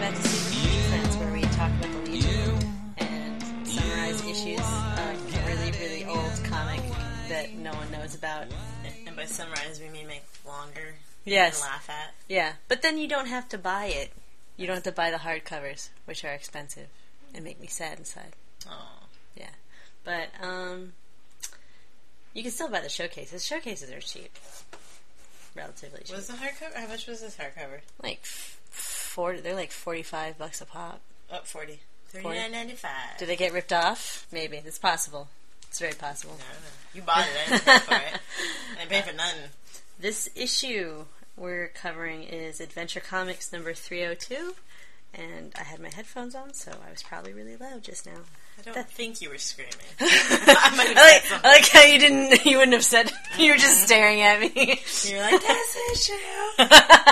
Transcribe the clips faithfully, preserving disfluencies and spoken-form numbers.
back to Super Comic Friends, where we talk about the Legion and summarize issues of a really, really old comic that no one knows about. And by summarize, we mean make longer Yes. and laugh at. Yeah, but then you don't have to buy it. You don't have to buy the hardcovers, which are expensive and make me sad inside. Oh. Yeah. But, um... you can still buy the showcases. Showcases are cheap. Relatively cheap. Was the hardcover? How much was this hardcover? Like, forty, they're like forty-five bucks a pop. Oh, forty. thirty-nine ninety-five. Did they get ripped off? Maybe. It's possible. It's very possible. No, no. You bought it. I didn't pay for it. I didn't pay for nothing. This issue we're covering is Adventure Comics number three oh two. And I had my headphones on, so I was probably really loud just now. I don't that... think you were screaming. I, might have I, like, said I like how you didn't, you wouldn't have said, you were just staring at me. You're like, this issue.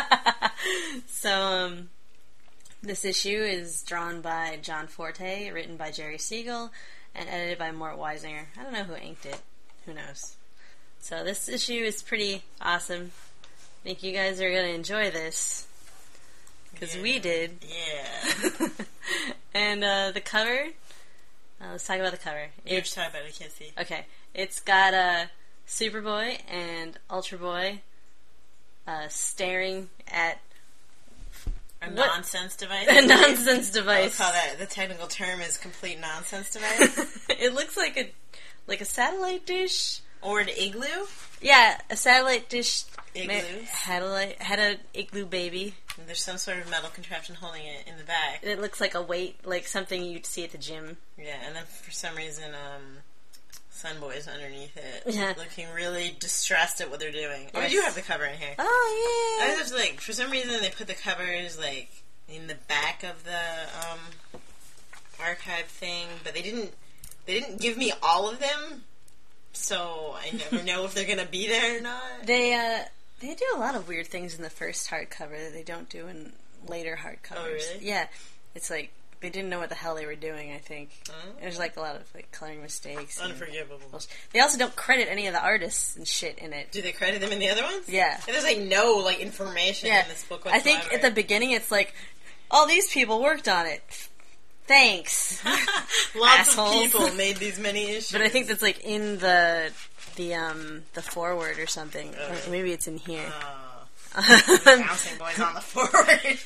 So, um, this issue is drawn by John Forte, written by Jerry Siegel, and edited by Mort Weisinger. I don't know who inked it. Who knows? So this issue is pretty awesome. I think you guys are going to enjoy this. Because yeah. we did. Yeah. And uh, the cover, uh, let's talk about the cover. You have to talk about it, I can't see. Okay. It's got uh, Superboy and Ultra Boy uh, staring at a what? nonsense device. A nonsense device. I'll call that, the technical term is complete nonsense device. It looks like a like a satellite dish. Or an igloo? Yeah, a satellite dish Igloos. had a had a igloo baby. And there's some sort of metal contraption holding it in the back. It looks like a weight, like something you'd see at the gym. Yeah, and then for some reason, um, Sunboy's underneath it, yeah. looking really distressed at what they're doing. Yes. Oh, we do have the cover in here. Oh yeah. I was like, for some reason, they put the covers like in the back of the um, archive thing, but they didn't. They didn't give me all of them. So I never know if they're gonna be there or not. They uh, they do a lot of weird things in the first hardcover that they don't do in later hardcovers. Oh, really? Yeah, it's like they didn't know what the hell they were doing. I think oh. there's like a lot of like coloring mistakes. Unforgivable. And they also don't credit any of the artists and shit in it. Do they credit them in the other ones? Yeah. And there's like no like information yeah. in this book whatsoever. I think at the beginning it's like all these people worked on it. Thanks. Lots Assholes. of people made these many issues. But I think that's like in the the um the foreword or something. Uh, or maybe it's in here. Uh, bouncing boys on the forward.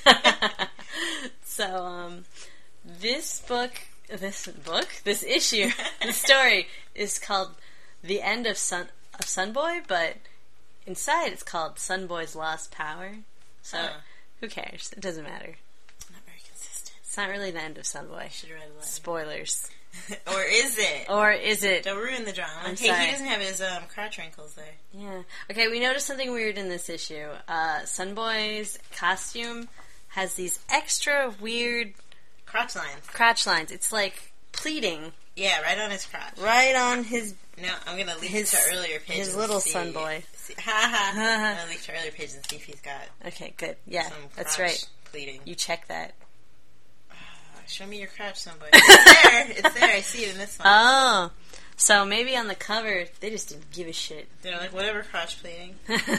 So um this book this book? This issue, the story is called The End of Sun of Sunboy, but inside it's called Sunboy's Lost Power. So uh. who cares? It doesn't matter. It's not really the end of Sunboy. Should have read it. Spoilers. Or is it? Or is it? Don't ruin the drama. I'm hey, sorry. he doesn't have his um, crotch wrinkles there. Yeah. Okay, we noticed something weird in this issue. Uh, Sunboy's costume has these extra weird... crotch lines. Crotch lines. It's like pleating. Yeah, right on his crotch. Right on his... No, I'm going to leak his, to earlier pages. His little see, Sunboy. See, ha ha. I'm going to leak to earlier pages and see if he's got... Okay, good. Yeah, some that's right. Pleating. You check that. Show me your crotch, somebody. It's there. It's there. I see it in this one. Oh. So maybe on the cover, they just didn't give a shit. They're like, whatever crotch pleating.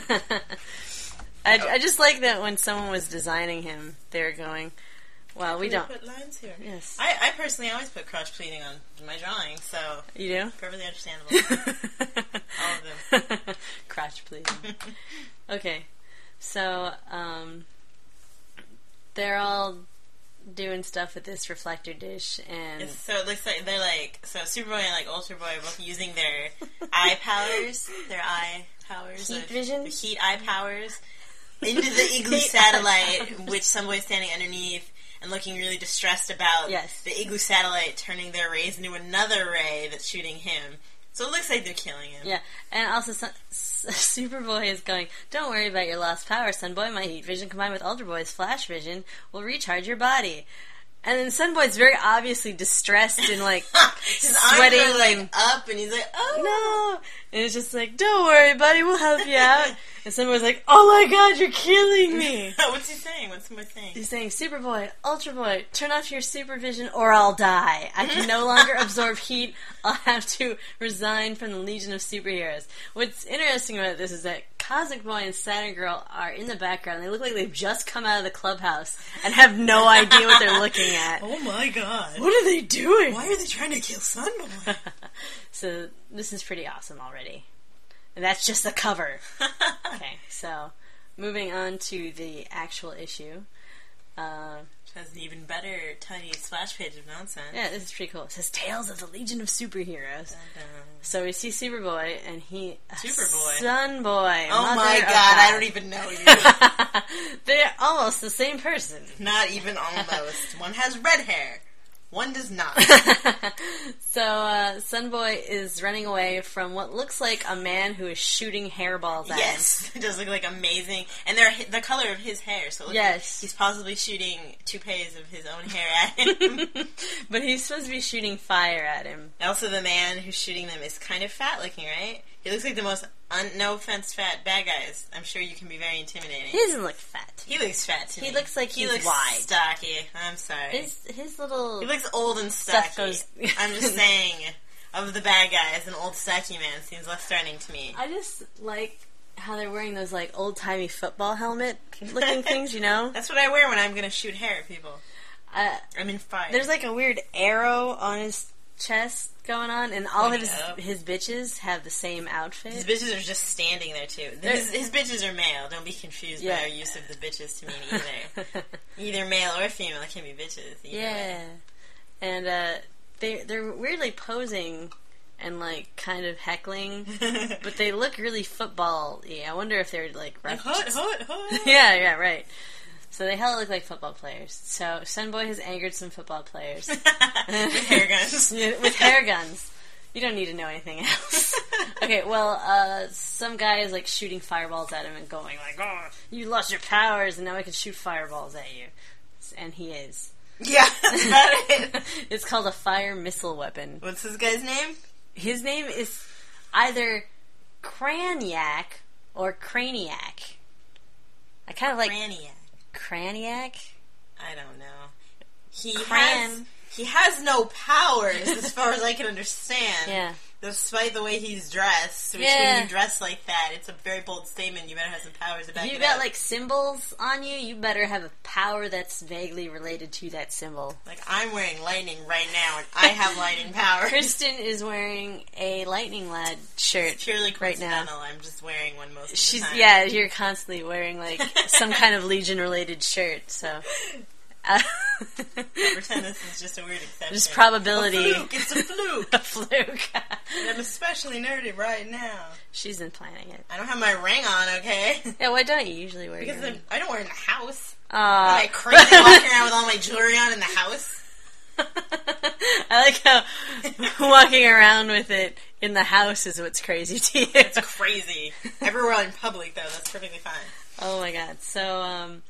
I, I just like that when someone was designing him, they were going, well, we don't. Put lines here. Yes. I, I personally always put crotch pleating on my drawing, so. You do? Perfectly understandable. All of them. Crotch pleating. Okay. So, um, they're all doing stuff with this reflector dish, and it's, so it looks like they're like so Superboy and like Ultra Boy are both using their eye powers, their eye powers, heat of, vision, the heat eye powers into the Igloo satellite, which Sunboy's standing underneath and looking really distressed about. Yes. The Igloo satellite turning their rays into another ray that's shooting him. So it looks like they're killing him. Yeah, and also Sun- Superboy is going, don't worry about your lost power, Sunboy. My heat vision combined with Ultra Boy's flash vision will recharge your body. And then Sunboy's very obviously distressed and like His sweating. arms are like up and he's like, oh no. And it's just like, don't worry, buddy, we'll help you out. And Sunboy's like, oh my god, you're killing me. What's he saying? What's Sunboy saying? He's saying, Superboy, Ultra Boy, turn off your supervision or I'll die. I can no longer absorb heat. I'll have to resign from the Legion of Superheroes. What's interesting about this is that Cosmic Boy and Saturn Girl are in the background. They look like they've just come out of the clubhouse and have no idea what they're looking at. Oh my god. What are they doing? Why are they trying to kill Sunboy? So, this is pretty awesome already. And that's just the cover. Okay, so, moving on to the actual issue. Uh, Which has an even better tiny splash page of nonsense. yeah, this is pretty cool. It says, Tales of the Legion of Superheroes. Dun-dun. So we see Superboy, and he... Superboy? Sunboy. Oh mother my of god, God. I don't even know you. They're almost the same person. Not even almost. One has red hair. One does not. So, uh, Sunboy is running away from what looks like a man who is shooting hairballs at Yes, it does look like amazing. And they're hi- the color of his hair, so it looks Yes. like he's possibly shooting toupees of his own hair at him. him. But he's supposed to be shooting fire at him. Also, the man who's shooting them is kind of fat looking, right? He looks like the most, un- no offense, fat bad guys. I'm sure you can be very intimidating. He doesn't look fat. He looks fat to He me. looks like he he's looks wide. stocky. I'm sorry. His, his little... He looks old and stocky. Stuff goes- I'm just saying, of the bad guys, an old stocky man seems less threatening to me. I just like how they're wearing those, like, old-timey football helmet-looking things, you know? That's what I wear when I'm going to shoot hair at people. Uh, I'm in fire. there's, like, a weird arrow on his chest going on, and all of Pointing his, up. his bitches have the same outfit. His bitches are just standing there, too. His, his bitches are male. Don't be confused Yeah. by our use of the bitches to mean either. Either male or female. It can be bitches. Either Yeah. way. And, uh, they, they're weirdly posing and, like, kind of heckling, but they look really football-y. I wonder if they're, like, Like, references. hut, hut, hut. Yeah, yeah, right. So they hella look like football players. So Sunboy has angered some football players. With hair guns. Yeah, with hair guns. You don't need to know anything else. Okay, well, uh, some guy is, like, shooting fireballs at him and going, like, oh, you lost your powers, and now I can shoot fireballs at you. And he is. Yeah, that's about it. It's called a fire missile weapon. What's this guy's name? His name is either Craniac or Craniac. I kind of like... Craniac. Craniac? I don't know. He Cran. has he has no powers as far as I can understand. Yeah. Despite the way he's dressed, which Yeah. when you dress like that, it's a very bold statement. You better have some powers to back If it you got, up. like, symbols on you, you better have a power that's vaguely related to that symbol. Like, I'm wearing lightning right now, and I have lightning powers. Kristen is wearing a Lightning Lad shirt It's purely right now. coincidental. I'm just wearing one most of She's the time. yeah, you're constantly wearing, like, some kind of Legion-related shirt, so... Uh, Pretend this is just a weird exception. Just probability. A fluke. It's a fluke. a fluke. And I'm especially nerdy right now. She's been planning it. I don't have my ring on, okay? Yeah, why don't you usually wear Because your ring? I'm, I don't wear it in the house. Aw. Am I crazy walking around with all my jewelry on in the house? I like how walking around with it in the house is what's crazy to you. It's crazy. Everywhere in public, though, that's perfectly fine. Oh my god. So, um,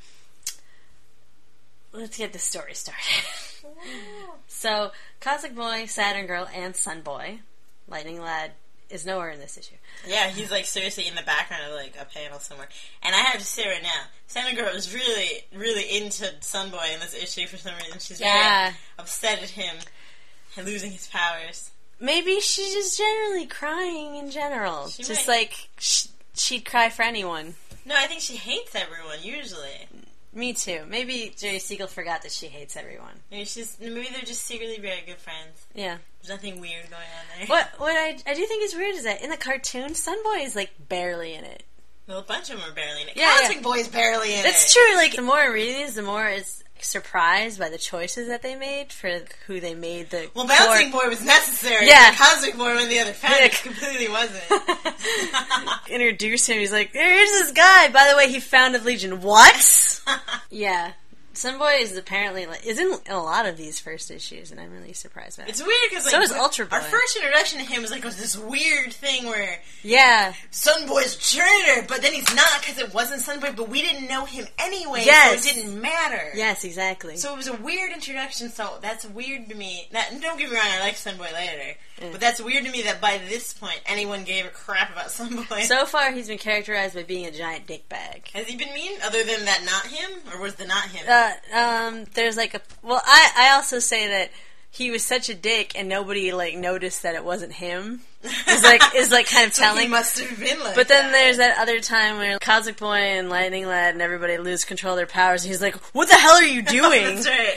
let's get the story started. So, Cosmic Boy, Saturn Girl, and Sunboy, Lightning Lad, is nowhere in this issue. Yeah, he's like seriously in the background of like a panel somewhere. And I have to say right now, Saturn Girl is really, really into Sunboy in this issue for some reason. She's Yeah. very upset at him and losing his powers. Maybe she's just generally crying in general. She just might. like, sh- she'd cry for anyone. No, I think she hates everyone usually. Me too. Maybe Jerry Siegel forgot that she hates everyone. Maybe she's maybe they're just secretly very good friends. Yeah. There's nothing weird going on there. What what I, I do think is weird is that in the cartoon, Sunboy is like barely in it. Well, a bunch of them are barely in it. Yeah, Cosmic yeah. Boy's barely in That's it. true. Like, the more I'm reading these, the more it's surprised by the choices that they made for who they made the Well, Bouncing core- Boy was necessary. Yeah. but Cosmic Boy on the other hand, Yeah. it completely wasn't. introduce him. He's like, there's this guy. By the way, he founded Legion. What? Yeah. Sunboy is apparently like is in, in a lot of these first issues, and I'm really surprised by it. It's weird because like So is Ultra Boy. Our first introduction to him was like was this weird thing where Yeah. Sunboy's a traitor, but then he's not because it wasn't Sunboy, but we didn't know him anyway, Yes. so it didn't matter. Yes, exactly. So it was a weird introduction, so that's weird to me. That, don't get me wrong, I like Sunboy later, Yeah. but that's weird to me that by this point anyone gave a crap about Sunboy. So far, he's been characterized by being a giant dick bag. Has he been mean, other than that not him, or was the not him? Uh, um, there's like a well, I I also say that he was such a dick and nobody like noticed that it wasn't him. Is like is like kind of so telling. He must have been like But then that. there's that other time where Cosmic Boy and Lightning Lad and everybody lose control of their powers. And he's like, "What the hell are you doing? That's right.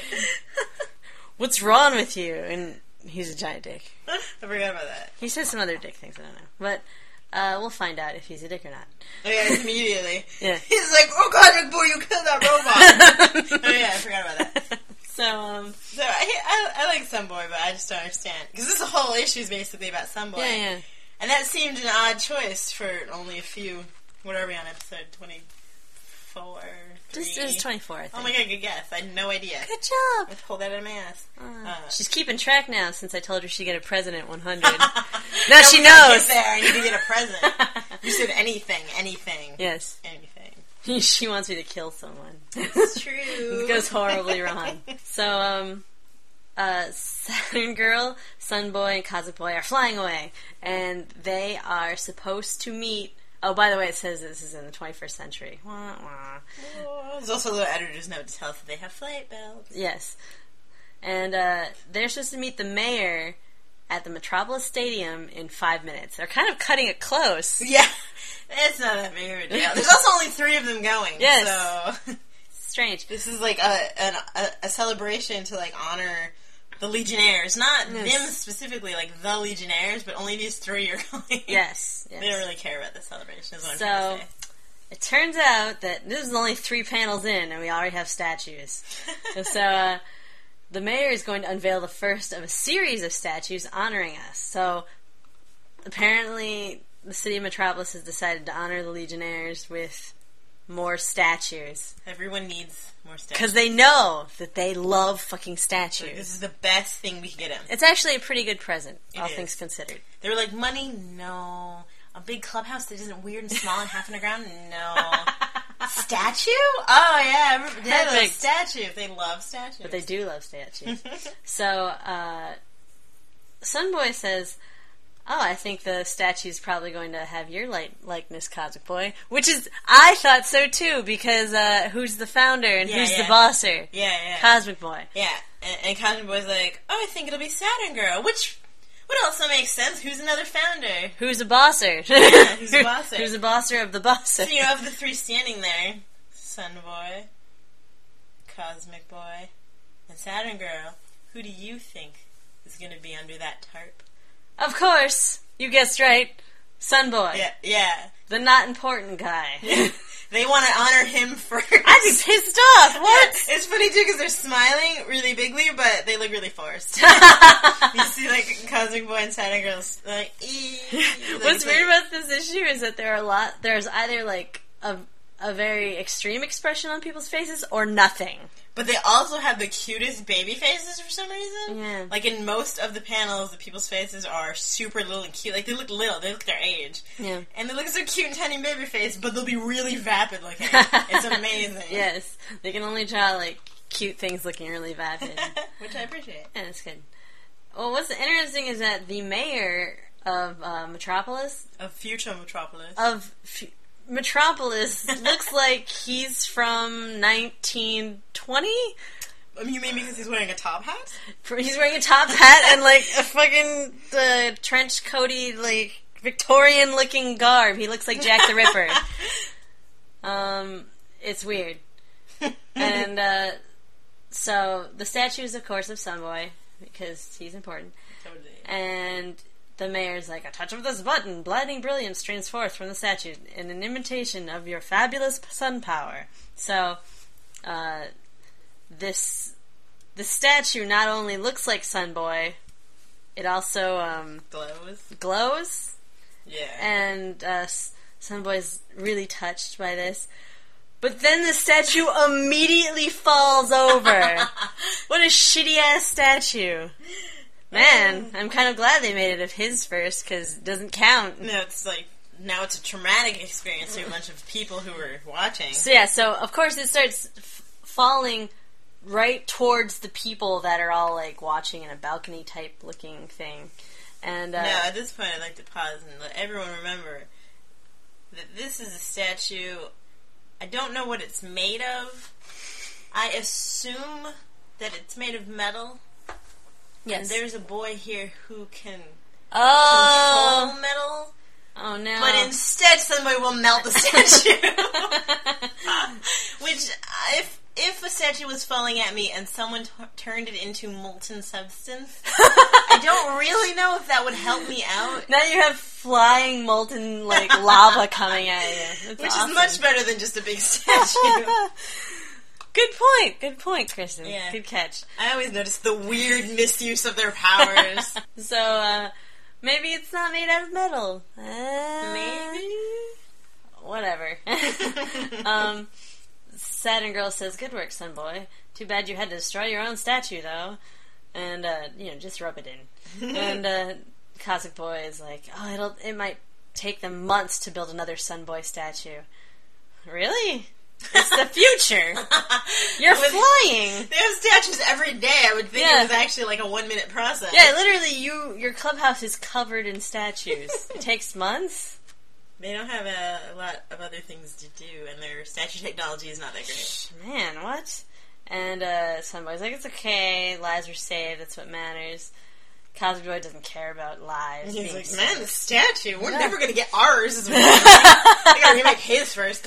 What's wrong with you?" And he's a giant dick. I forgot about that. He says some other dick things. I don't know, but uh, we'll find out if he's a dick or not. Oh yeah, immediately. Yeah. He's like, "Oh Cosmic Boy, you killed that robot." Oh yeah, I forgot about that. So, um... So, I, I, I like Sunboy, but I just don't understand. Because this whole issue is basically about Sunboy. Yeah, yeah. And that seemed an odd choice for only a few... What are we on, episode twenty-four? This is twenty-four, I think. Oh my god, good guess. I had no idea. Good job! I pulled that out of my ass. Uh, Uh, she's keeping track now since I told her she'd get a present at one hundred. now Now she we gotta knows! Get there. I need to get a present. You said anything, anything. Yes. Anything. She wants me to kill someone. It's true. It goes horribly wrong. So, um, uh, Saturn Girl, Sun Boy, and Cosmic Boy are flying away, and they are supposed to meet. Oh, by the way, it says this is in the twenty-first century. Wah, wah. Oh, there's also a little editor's note to tell us that they have flight belts. Yes. And, uh, they're supposed to meet the mayor at the Metropolis Stadium in five minutes. They're kind of cutting it close. Yeah. It's not that big of a deal. There's also only three of them going. Yes. So Strange. this is like a, an, a a celebration to like honor the Legionnaires, not Yes. them specifically, like the Legionnaires, but only these three are going. Yes. yes. They don't really care about the celebration. Is what I'm So, trying to say. it turns out that this is only three panels in, and we already have statues. And so, uh, the mayor is going to unveil the first of a series of statues honoring us. So, apparently, the city of Metropolis has decided to honor the Legionnaires with more statues. Everyone needs more statues. Because they know that they love fucking statues. Like, this is the best thing we can get them. It's actually a pretty good present, It all is. things considered. They were like, money? No. A big clubhouse that isn't weird and small and half underground? No. Statue? Oh, yeah. I remember- They love Perfect. statues. They love statues. But they do love statues. So, uh, Sunboy says, "Oh, I think the statue's probably going to have your light likeness, Cosmic Boy." Which is, I thought so too, because uh, who's the founder and Yeah, who's yeah. the bosser? Yeah, yeah. Cosmic Boy. Yeah, and, and Cosmic Boy's like, "Oh, I think it'll be Saturn Girl," which would also make sense. Who's another founder? Who's a bosser? Yeah, who's a bosser? Who's a bosser of the bosser? So, you know, of the three standing there, Sun Boy, Cosmic Boy, and Saturn Girl, who do you think is going to be under that tarp? Of course, you guessed right. Sunboy. Yeah, yeah. The not important guy. They want to honor him first. I'd be pissed off. What? Yeah, it's funny too because they're smiling really bigly, but they look really forced. You see, like Cosmic Boy and Saturn Girls, like. Ee, like, What's it's weird like, about this issue is that there are a lot. There's either like a a very extreme expression on people's faces or nothing. But they also have the cutest baby faces for some reason. Yeah. Like in most of the panels, the people's faces are super little and cute. Like they look little, they look their age. Yeah. And they look so cute and tiny baby face, but they'll be really vapid looking. It's amazing. Yes, they can only draw like cute things looking really vapid. Which I appreciate. Yeah, that's good. Well, what's interesting is that the mayor of uh, Metropolis Of future Metropolis. of F- Metropolis looks like he's from nineteen twenty. I mean, you mean because he's wearing a top hat? He's wearing a top hat and like a fucking uh, trench coaty, like Victorian looking garb. He looks like Jack the Ripper. Um, it's weird. And uh, so the statue is, of course, of Sunboy because he's important. Totally. And the mayor's like, "A touch of this button, blinding brilliance streams forth from the statue in an imitation of your fabulous sun power." So, uh, this the statue not only looks like Sunboy, it also um, Glows. glows, Yeah. and uh, Sunboy's really touched by this. But then the statue immediately falls over. What a shitty ass statue. Man, I'm kind of glad they made it of his first, because it doesn't count. No, it's like, now it's a traumatic experience to a bunch of people who were watching. So yeah, so of course it starts f- falling right towards the people that are all like watching in a balcony type looking thing. And uh, Now, at this point, I'd like to pause and let everyone remember that this is a statue. I don't know what it's made of. I assume that it's made of metal. Yes. And there's a boy here who can Oh! control metal. Oh no. But instead, somebody will melt the statue. Which, if if a statue was falling at me and someone t- turned it into molten substance, I don't really know if that would help me out. Now you have flying molten, like, lava coming at you. That's Which awesome. is much better than just a big statue. Good point. Good point, Kristen. Yeah. Good catch. I always notice the weird misuse of their powers. So, uh, maybe it's not made out of metal. Uh, Maybe? Whatever. um, Saturn Girl says, good work, son boy. Too bad you had to destroy your own statue, though. And, uh, you know, just rub it in. And, uh, Cosmic Boy is like, oh, it'll, it might take them months to build another Sun Boy statue. Really? It's the future. You're With- flying. They have statues every day. I would think Yeah. it was actually like a one minute process. Yeah, literally, you your clubhouse is covered in statues. It takes months. They don't have a, a lot of other things to do, and their statue technology is not that great. Man, what? And uh, Sunboy's like, it's okay. Lives were saved. That's what matters. Cosmic Boy doesn't care about lives. He's being like, saved. man, the statue. We're Yeah. never going to get ours. Is what I gotta remake his first.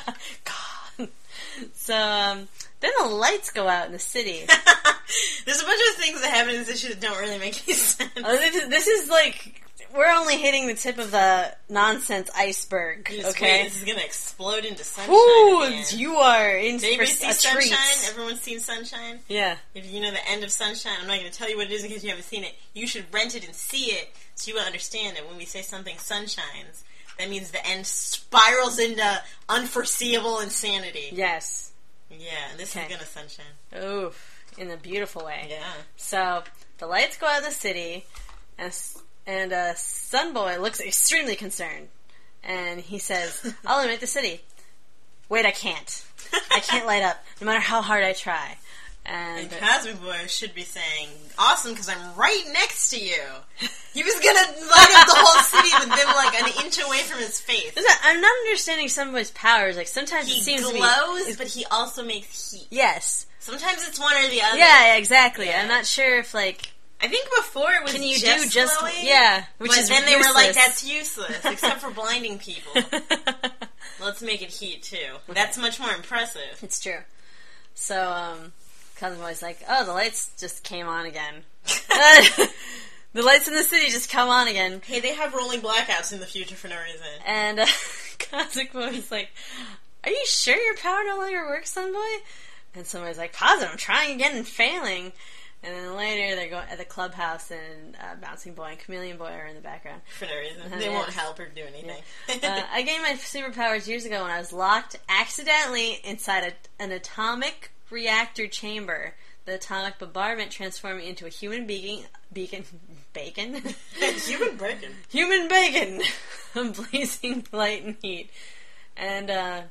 God. So, um, then the lights go out in the city. There's a bunch of things that happen in this issue that don't really make any sense. Oh, this, is, this is like, we're only hitting the tip of the nonsense iceberg, You just okay? wait, this is going to explode into sunshine. Ooh, at the end. you are in Did for anybody see a Sunshine? treat. Everyone's seen Sunshine? Yeah. If you know the end of Sunshine, I'm not going to tell you what it is in case you haven't seen it. You should rent it and see it so you will understand that when we say something sunshines, that means the end spirals into unforeseeable insanity. Yes. Yeah, and this Okay. is going to sunshine. Oof. In a beautiful way. Yeah. So, the lights go out of the city, and, and uh, Sunboy looks extremely concerned. And he says, I'll eliminate the city. Wait, I can't. I can't light up, no matter how hard I try. And, And Cosmic Boy should be saying, awesome, because I'm right next to you. He was going to light up the whole city with them like an inch away from his face. Listen, I'm not understanding Sunboy's powers. Like, sometimes He it seems glows, to be... but he also makes heat. Yes. Sometimes it's one or the other. Yeah, exactly. Yeah. I'm not sure if, like... I think before it was Can you just do just... glowing, Yeah, which but is then they were like, useless. that's useless, except for blinding people. Let's make it heat, too. That's much more impressive. It's true. So, um... Cosmic Boy's like, oh, the lights just came on again. The lights in the city just come on again. Hey, they have rolling blackouts in the future for no reason. And uh, Cosmic Boy's like, are you sure your power no longer works, Sunboy? And Sunboy's like, positive, I'm trying again and failing. And then later they're going at the clubhouse and uh, Bouncing Boy and Chameleon Boy are in the background. For no reason. Uh-huh, They yeah. won't help or do anything. uh, I gained my superpowers years ago when I was locked accidentally inside a, an atomic reactor chamber. The atomic bombardment transformed me into a human beacon. Beacon. Bacon? Human bacon. Human bacon! Blazing light and heat. And, uh.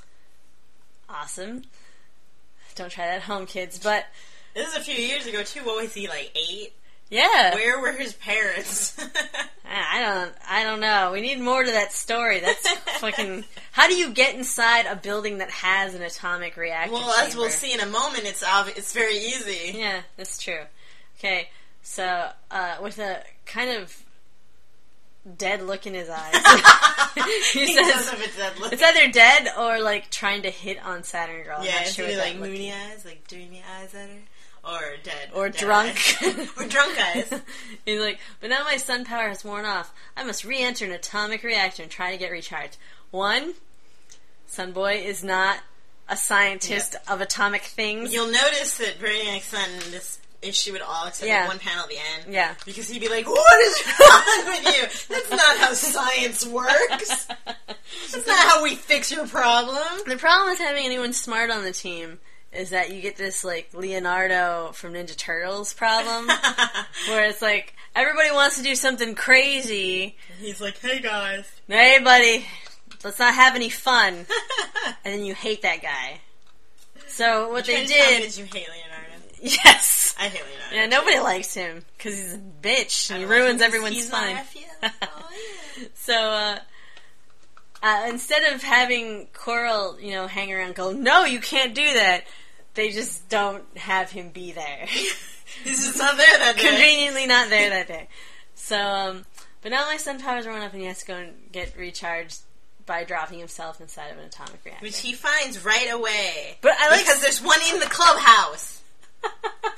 Awesome. Don't try that at home, kids, but. This is a few years ago, too. What was he, like, eight? Yeah. Where were his parents? I don't, I don't know. We need more to that story. That's fucking. How do you get inside a building that has an atomic reactor? Well, as chamber? we'll see in a moment, it's obvi- it's very easy. Yeah, that's true. Okay, so uh, with a kind of dead look in his eyes, he He says does have a dead look. it's either dead or like trying to hit on Saturn Girl. I'm Yeah, not it's sure either what like that look- moony eyes, like dreamy eyes at her, or dead. Or dead drunk. eyes. Or drunk eyes. He's like, but now my sun power has worn off. I must re-enter an atomic reactor and try to get recharged. One, Sunboy is not a scientist of atomic things. You'll notice that Brainiac's Sun in this issue at all, except Yeah. like one panel at the end. Yeah. Because he'd be like, what is wrong with you? That's not how science works. That's not how we fix your problem. The problem with having anyone smart on the team is that you get this, like, Leonardo from Ninja Turtles problem, where it's like, everybody wants to do something crazy. He's like, hey guys. Hey, buddy, let's not have any fun. And then you hate that guy. So what You're they trying to tell me did... that you hate Leonardo. Yes! I hate Leonardo. Yeah, nobody likes him, because he's a bitch, and he I like him ruins 'cause everyone's he's fun. my nephew. Oh, yeah. So, uh... Uh, instead of having Coral, you know, hang around and go, no, you can't do that, they just don't have him be there. He's just not there that day. Conveniently not there that day. So, um, but now my son powers run up and he has to go and get recharged by dropping himself inside of an atomic reactor. Which he finds right away. But I like because there's one in the clubhouse. So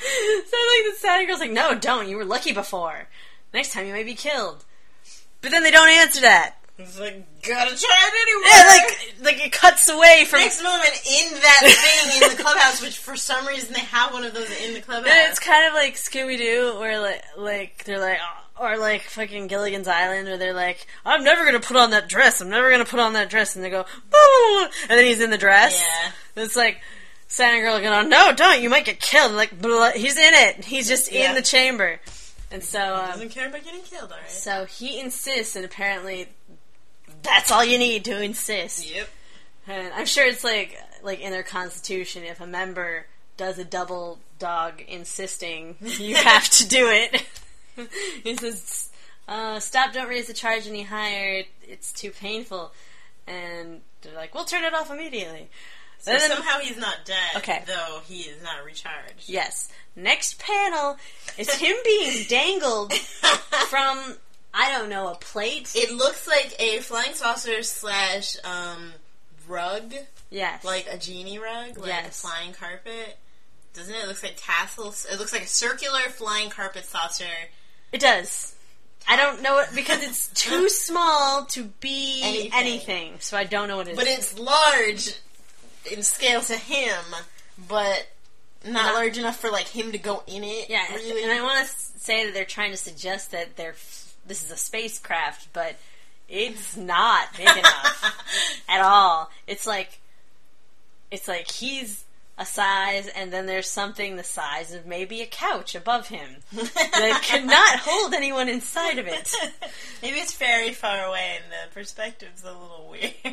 I like the Saturn girl's like, no, don't. You were lucky before. Next time you might be killed. But then they don't answer that. It's like, gotta try it anyway. Yeah, like, like it cuts away from... Next moment, in that thing in the clubhouse, which for some reason they have one of those in the clubhouse. And it's kind of like Scooby-Doo, where like, like they're like... Or like fucking Gilligan's Island, where they're like, I'm never gonna put on that dress, I'm never gonna put on that dress, and they go, boo! And then he's in the dress. Yeah. It's like, Santa Girl going, no, don't, you might get killed. Like, blah, he's in it. He's just yeah. in the chamber. And so, um, he doesn't care about getting killed, alright. So he insists, and apparently that's all you need to insist. Yep. And I'm sure it's like, like in their constitution, if a member does a double dog insisting, you have to do it. He says, uh, stop, don't raise the charge any higher, it's too painful. And they're like, we'll turn it off immediately. So then, somehow he's not dead, okay. though he is not recharged. Yes. Next panel is him being dangled from, I don't know, a plate? It looks like a flying saucer slash um, rug. Yes. Like a genie rug, like yes. a flying carpet. Doesn't it? It looks like tassels. It looks like a circular flying carpet saucer. It does. I don't know it because it's too small to be anything. anything, so I don't know what it is. But it's large in scale to him, but not, not large enough for like him to go in it. Yeah, really. And I want to say that they're trying to suggest that they're this is a spacecraft, but it's not big enough at all. It's like it's like he's a size, and then there's something the size of maybe a couch above him that could not hold anyone inside of it. Maybe it's very far away and the perspective's a little weird.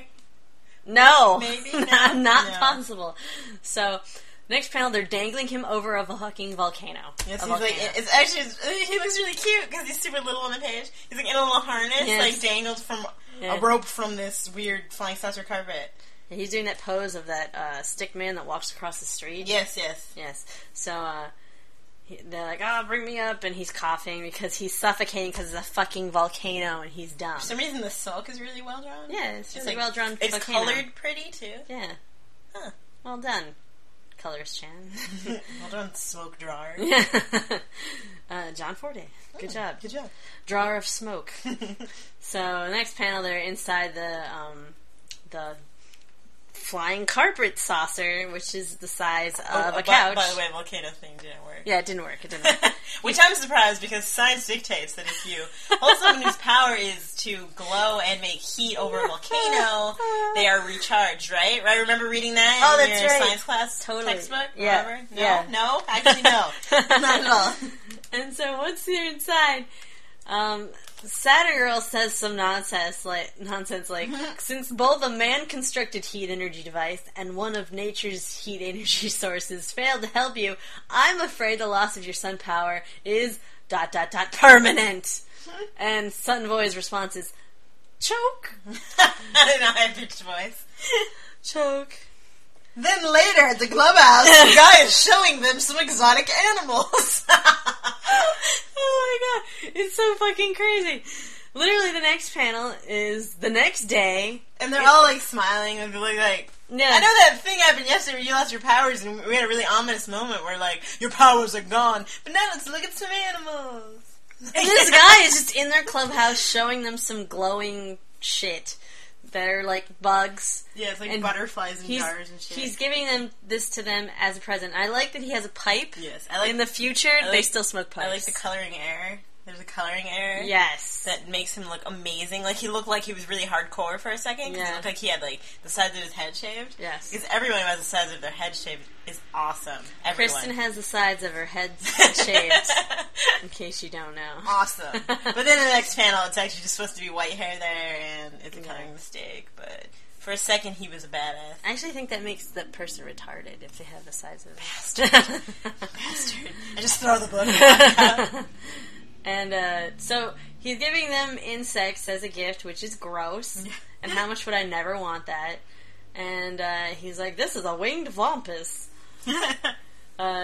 No. Maybe? No. not not no. possible. So, next panel, they're dangling him over a fucking volcano. Yes, a he's volcano. like, it's actually, he looks really cute because he's super little on the page. He's like in a little harness, yes. like dangled from yeah. a rope from this weird flying saucer carpet. He's doing that pose of that uh, stick man that walks across the street. Yes, yes. Yes. So, uh, he, they're like, oh, bring me up, and he's coughing because he's suffocating because it's a fucking volcano, and he's dumb. For some reason, the silk is really well drawn. Yeah, it's really like, well drawn. It's volcano. colored pretty, too. Yeah. Huh. Well done, Colors Chan. Well done, smoke drawer. Yeah. uh, John Forday. Good oh, job. Good job. Drawer of smoke. So, next panel, they're inside the, um, the flying carpet saucer, which is the size of oh, a by, couch. By the way, volcano thing didn't work. Yeah, it didn't work. It didn't work. Which I'm surprised because science dictates that if you hold someone whose power is to glow and make heat over a volcano, they are recharged, right? Right? Remember reading that oh, in that's your right. science class totally. textbook? Yeah. Remember? No? Yeah. No? Actually, no. Not at all. And so once they're inside, um, Saturn Girl says some nonsense like, nonsense like since both a man-constructed heat energy device and one of nature's heat energy sources failed to help you, I'm afraid the loss of your sun power is dot dot dot permanent. And Sun Boy's response is, choke. I did not have pitched voice. Choke. Then later at the clubhouse, the guy is showing them some exotic animals. Oh my god, it's so fucking crazy. Literally, the next panel is the next day, and they're it, all like smiling and like, like yeah. I know that thing happened yesterday where you lost your powers, and we had a really ominous moment where like your powers are gone. But now let's look at some animals. And this guy is just in their clubhouse showing them some glowing shit. That are like bugs. Yeah, it's like and butterflies in jars and shit. He's giving them this to them as a present. I like that he has a pipe. Yes, I like. In the future, like, they still smoke pipes. I like the coloring air. There's a coloring error. Yes. That makes him look amazing. Like, he looked like he was really hardcore for a second. Because yeah. It looked like he had, like, the sides of his head shaved. Yes. Because everyone who has the sides of their head shaved is awesome. Everyone. Kristen has the sides of her head shaved. In case you don't know. Awesome. But then in the next panel, it's actually just supposed to be white hair there, and it's a yeah. coloring mistake. But for a second, he was a badass. I actually think that makes the person retarded if they have the sides of Bastard. Bastard. I just throw the book out. And, uh, so, he's giving them insects as a gift, which is gross. And how much would I never want that? And, uh, he's like, this is a winged Vlampus. uh,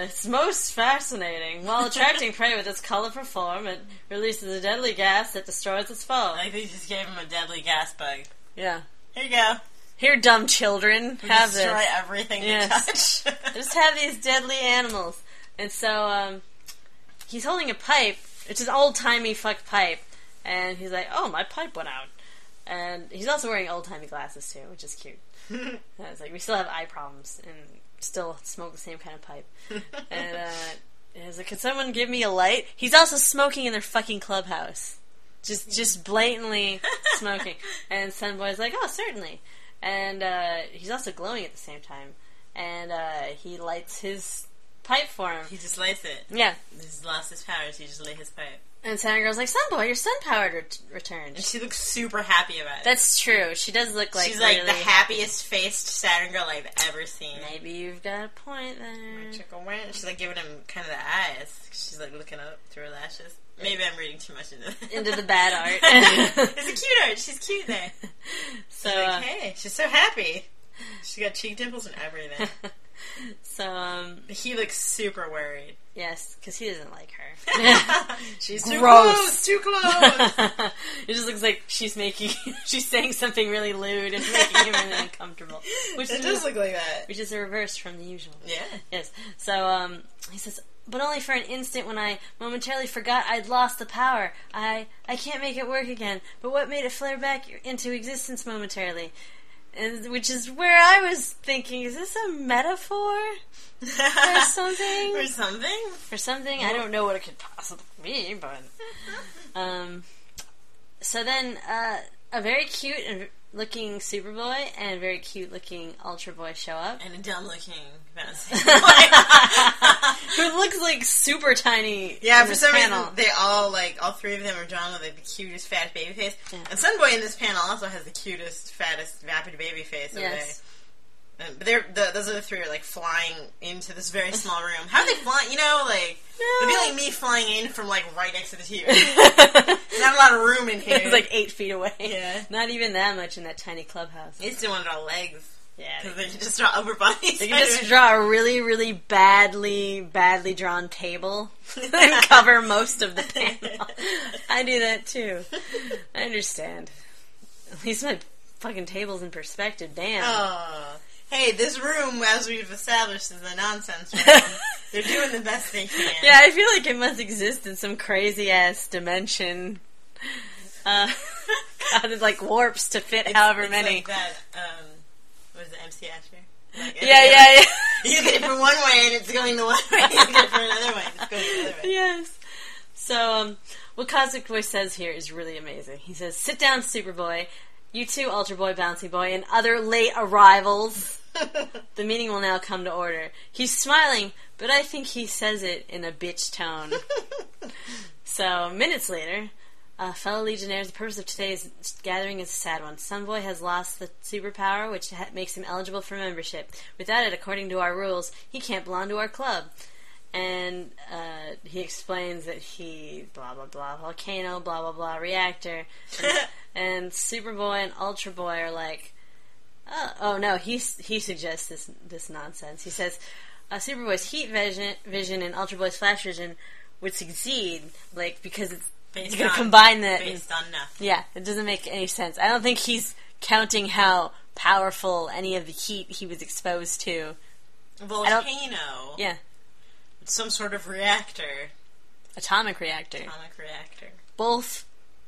it's most fascinating. While attracting prey with its colorful form, it releases a deadly gas that destroys its foe. Like they just gave him a deadly gas bug. Yeah. Here you go. Here, dumb children, We have destroy this. everything Yes. they touch. Just have these deadly animals. And so, um, he's holding a pipe. It's an old-timey fuck pipe. And he's like, oh, my pipe went out. And he's also wearing old-timey glasses, too, which is cute. And it's like, we still have eye problems and still smoke the same kind of pipe. And, uh, he's like, can someone give me a light? He's also smoking in their fucking clubhouse. Just, just blatantly smoking. And Sunboy's like, oh, certainly. And, uh, he's also glowing at the same time. And, uh, he lights his pipe for him. He just lights it. Yeah. He's lost his powers, he just lit his pipe. And Saturn Girl's like, Sunboy, your sun power ret- returned. And she looks super happy about it. That's true. She does look like She's like really the happiest faced Saturn Girl I've ever seen. Maybe you've got a point there. She's like giving him kind of the eyes. She's like looking up through her lashes. Maybe I'm reading too much into this. Into the bad art. It's a cute art. She's cute there. So, she's like, uh, hey, she's so happy. She's got cheek dimples and everything. so, um... He looks super worried. Yes, because he doesn't like her. She's too Gross. close, too close. It just looks like she's making... she's saying something really lewd and making him really uncomfortable. Which It is, does look like that. Which is a reverse from the usual. Yeah. Yes. So, um, he says... But only for an instant when I momentarily forgot I'd lost the power. I I can't make it work again. But what made it flare back into existence momentarily? And, which is where I was thinking, is this a metaphor for something? For something? For something? I don't know what it could possibly be, but... Um, so then, uh, a very cute and looking Superboy and very cute looking Ultra Boy show up. And a dumb looking Fantasy Who looks like super tiny. Yeah, in for this some panel. reason, they all, like, all three of them are drawn with, like, the cutest, fattest baby face. Yeah. And Sunboy in this panel also has the cutest, fattest, vapid baby face. Yes. Um, but they're, the, those other three are, like, flying into this very small room. How are they flying? You know, like, No. it'd be like me flying in from, like, right next to the T V. There's not a lot of room in here. It's like eight feet away. Yeah. Not even that much in that tiny clubhouse. They still want to draw legs. Yeah. Because they can just draw upper bodies. They can just draw a really, really badly, badly drawn table and cover most of the panel. I do that too. I understand. At least my fucking table's in perspective. Damn. Oh. Hey, this room, as we've established, is a nonsense room. They're doing the best they can. Yeah, I feel like it must exist in some crazy ass dimension. Uh, God, it like warps to fit It's, however it's many. like that, um, what is it, M C Asher? Like, Yeah, yeah, yeah. You get it from one way and it's going the one way. You get it from another way and it's going the other way. Yes. So, um, what Cosmic Boy says here is really amazing. He says, "Sit down, Superboy. You too, Ultra Boy, Bouncy Boy, and other late arrivals. The meeting will now come to order." He's smiling, but I think he says it in a bitch tone. So, minutes later, uh, fellow Legionnaires, the purpose of today's gathering is a sad one. Sunboy has lost the superpower, which ha- makes him eligible for membership. Without it, according to our rules, he can't belong to our club. And uh, he explains that he, blah, blah, blah, volcano, blah, blah, blah, reactor. And, and Superboy and Ultra Boy are like, oh, oh no, he, he suggests this this nonsense. He says, uh, Superboy's heat vision, vision and Ultra Boy's flash vision would succeed, like, because it's Based you're going to on- combine that. Based on nothing. Yeah, it doesn't make any sense. I don't think he's counting how powerful any of the heat he was exposed to. Volcano. Yeah. Some sort of reactor. Atomic reactor. Atomic reactor. Both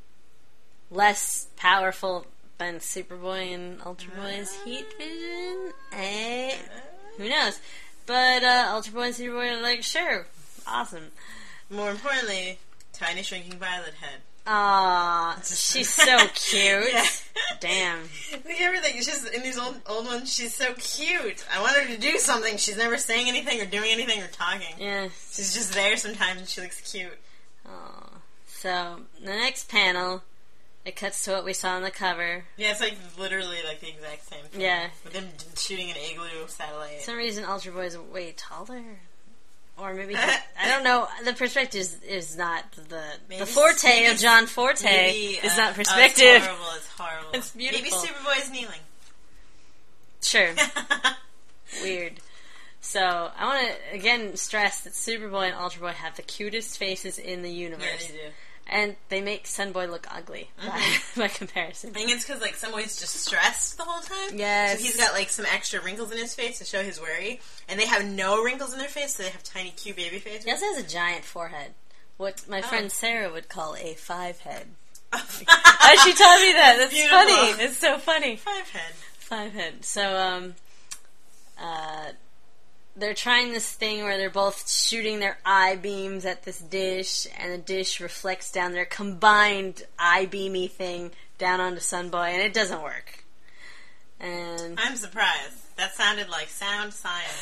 less powerful than Superboy and Ultra Boy's heat vision. Eh? Who knows? But uh, Ultra Boy and Superboy are like, sure, awesome. More importantly, tiny shrinking violet head. Aww, she's so cute. Yeah. Damn. Look at everything. She's in these old old ones. She's so cute. I want her to do something. She's never saying anything or doing anything or talking. Yeah. She's just there sometimes and she looks cute. Aww. So, the next panel, it cuts to what we saw on the cover. Yeah, it's like literally like the exact same thing. Yeah. With them shooting an igloo satellite. For some reason, Ultra Boy is way taller. Or maybe, he, I don't know, the perspective is, is not the, Maybe the forte maybe of John Forte. Maybe, It's uh, not oh, perspective. it's horrible, it's horrible. It's beautiful. Maybe Superboy is kneeling. Sure. Weird. So, I want to, again, stress that Superboy and Ultra Boy have the cutest faces in the universe. Yeah, they do. And they make Sunboy look ugly, mm-hmm. by, by comparison. I think it's because, like, Sunboy's just stressed the whole time. Yes. So he's got, like, some extra wrinkles in his face to show his worry. And they have no wrinkles in their face, so they have tiny, cute baby faces. He also has a giant forehead. What my oh. friend Sarah would call a five head. And she told me that. That's Beautiful. funny. It's so funny. Five head. Five head. So, um, uh, they're trying this thing where they're both shooting their eye beams at this dish, and the dish reflects down their combined eye beamy thing down onto Sunboy, and it doesn't work. And I'm surprised. That sounded like sound science.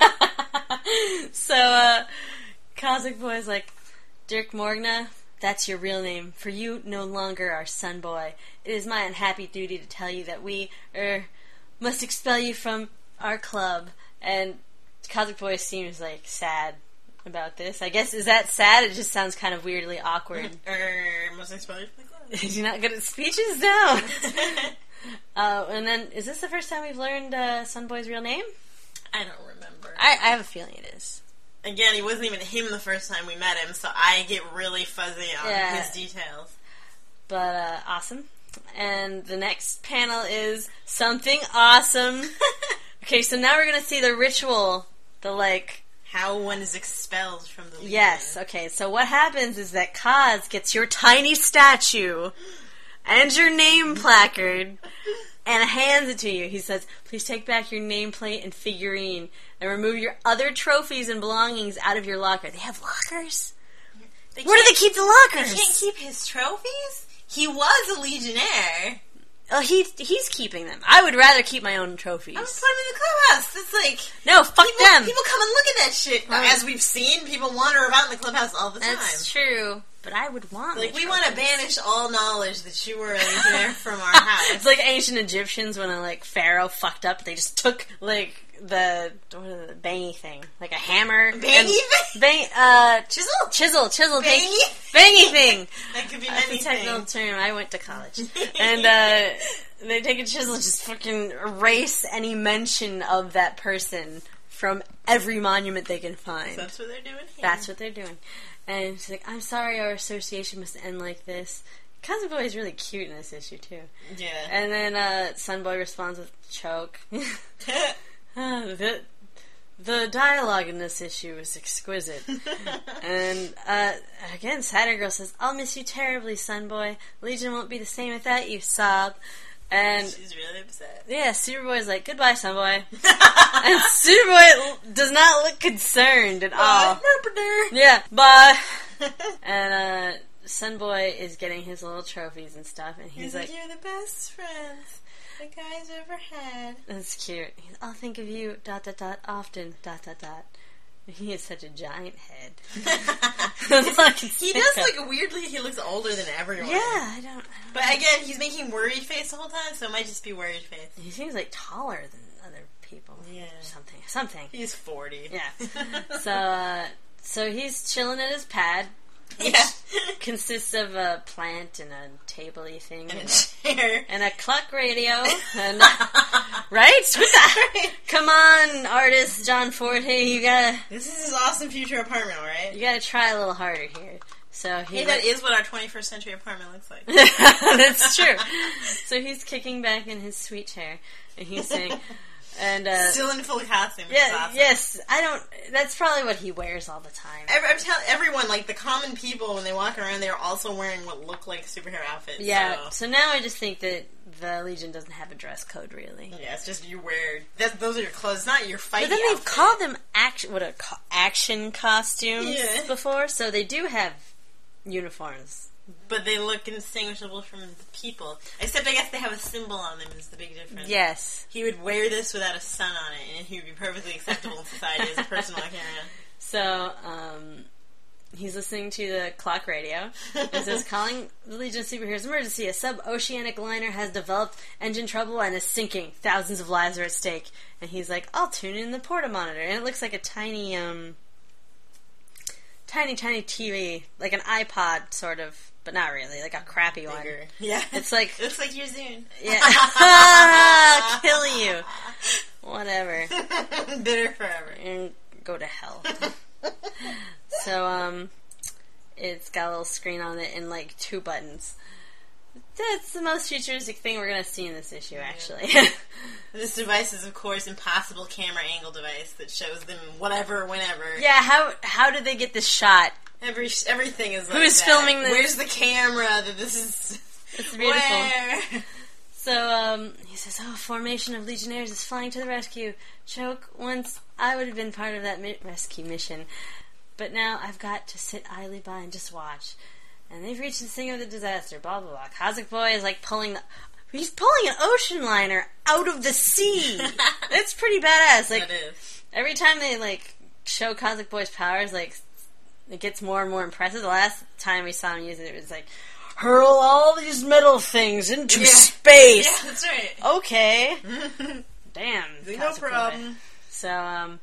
So, uh, Cosmic Boy's like, Dirk Morgna, that's your real name, for you no longer are Sunboy. It is my unhappy duty to tell you that we, er, must expel you from our club. And Cosmic Boy seems, like, sad about this. I guess, is that sad? It just sounds kind of weirdly awkward. Er, must expel you from the club? Is he not good at speeches? No. uh, and then, is this the first time we've learned uh, Sunboy's real name? I don't remember. I, I have a feeling it is. Again, he wasn't even him the first time we met him, so I get really fuzzy on Yeah. his details. But, uh, awesome. And the next panel is something awesome. Okay, so now we're gonna see the ritual, the, like... How one is expelled from the Legion. Yes, okay, so what happens is that Kaz gets your tiny statue and your name placard and hands it to you. He says, please take back your nameplate and figurine and remove your other trophies and belongings out of your locker. They have lockers? They Where do they keep the lockers? They can't keep his trophies? He was a Legionnaire. Oh, he, he's keeping them. I would rather keep my own trophies. I'm putting them in the clubhouse. It's like... No, fuck people, them. People come and look at that shit. Right. As we've seen, people wander about in the clubhouse all the time. That's true. But I would want Like, my we want to trophies. banish all knowledge that you were a Legionnaire from our house. It's like ancient Egyptians when a, like, pharaoh fucked up. They just took, like, the, what is it, the bangy thing. Like a hammer. Bangy and- thing? Bang, uh, Chisel? chisel, chisel. Bangy? Bang, bangy thing. That could be That's the anything. technical term. I went to college. And, uh, they take a chisel and just fucking erase any mention of that person from every monument they can find. That's what they're doing here. That's what they're doing. And she's like, I'm sorry our association must end like this. Cosmic Boy is really cute in this issue, too. Yeah. And then uh, Sunboy responds with choke. uh, the, the dialogue in this issue is exquisite. And uh, again, Saturn Girl says, I'll miss you terribly, Sunboy. Legion won't be the same without you, sob. And she's really upset. yeah, Superboy's like, goodbye, Sunboy. And Superboy does not look concerned at all. Yeah, bye. And uh, Sunboy is getting his little trophies and stuff, and he's, He's like, like, you're the best friends the guy's ever had. that's cute. He's, I'll think of you, dot, dot, dot, often, dot, dot, dot. He has such a giant head. He does look weirdly, he looks older than everyone. Yeah, I don't, I don't But again, he's making worried face the whole time, so it might just be worried face. He seems like taller than other people. Yeah. Something. Something. He's forty. Yeah. So, uh, so he's chilling at his pad. Which Yeah. consists of a plant and a table-y thing. And a And, chair. and a clock radio. And, right? What's that? Come on, artist John Forte, you gotta, This is his awesome future apartment, alright? you gotta try a little harder here. So he Hey, that is what our twenty-first century apartment looks like. That's true. So he's kicking back in his sweet chair, and he's saying, and uh, Still in full costume. It's yeah, awesome. yes, I don't. That's probably what he wears all the time. Every, I'm telling everyone, like the common people, when they walk around, they're also wearing what look like superhero outfits. Yeah. So. So now I just think that the Legion doesn't have a dress code, really. Yeah, it's just you wear. That, those are your clothes. It's not your fight. But then they've called them action. What are co- action costumes Yeah. before? So they do have uniforms. But they look indistinguishable from the people. Except I guess they have a symbol on them is the big difference. Yes. He would wear this without a sun on it, and he would be perfectly acceptable in society as a person walking around. So, um, he's listening to the clock radio. It says, calling the Legion of Superheroes emergency. A sub-oceanic liner has developed engine trouble and is sinking. Thousands of lives are at stake. And he's like, I'll tune in the porta monitor. And it looks like a tiny, um, tiny, tiny T V. Like an iPod, sort of. But not really. Like a crappy one. Yeah. It's like... It looks like your Zune. Yeah. Kill you. whatever. Bitter forever. And go to hell. So, um, it's got a little screen on it and, like, two buttons. That's the most futuristic thing we're going to see in this issue, actually. Yeah. This device is, of course, impossible camera angle device that shows them whatever, whenever. Yeah, how how did they get this shot? Every Everything is like Who's that. filming this? Where's the camera that this is... It's beautiful. Where? So, um, he says, oh, formation of Legionnaires is flying to the rescue. Choke, once I would have been part of that mi- rescue mission. But now I've got to sit idly by and just watch. And they've reached the scene of the disaster, blah, blah, blah. Cosmic Boy is, like, pulling the... He's pulling an ocean liner out of the sea. That's pretty badass. Like, that is. Every time they, like, show Cosmic Boy's powers, like, it gets more and more impressive. The last time we saw him use it, it was like, hurl all these metal things into yeah. space. Yeah, that's right. Okay. Damn. No problem. Boy. So, um...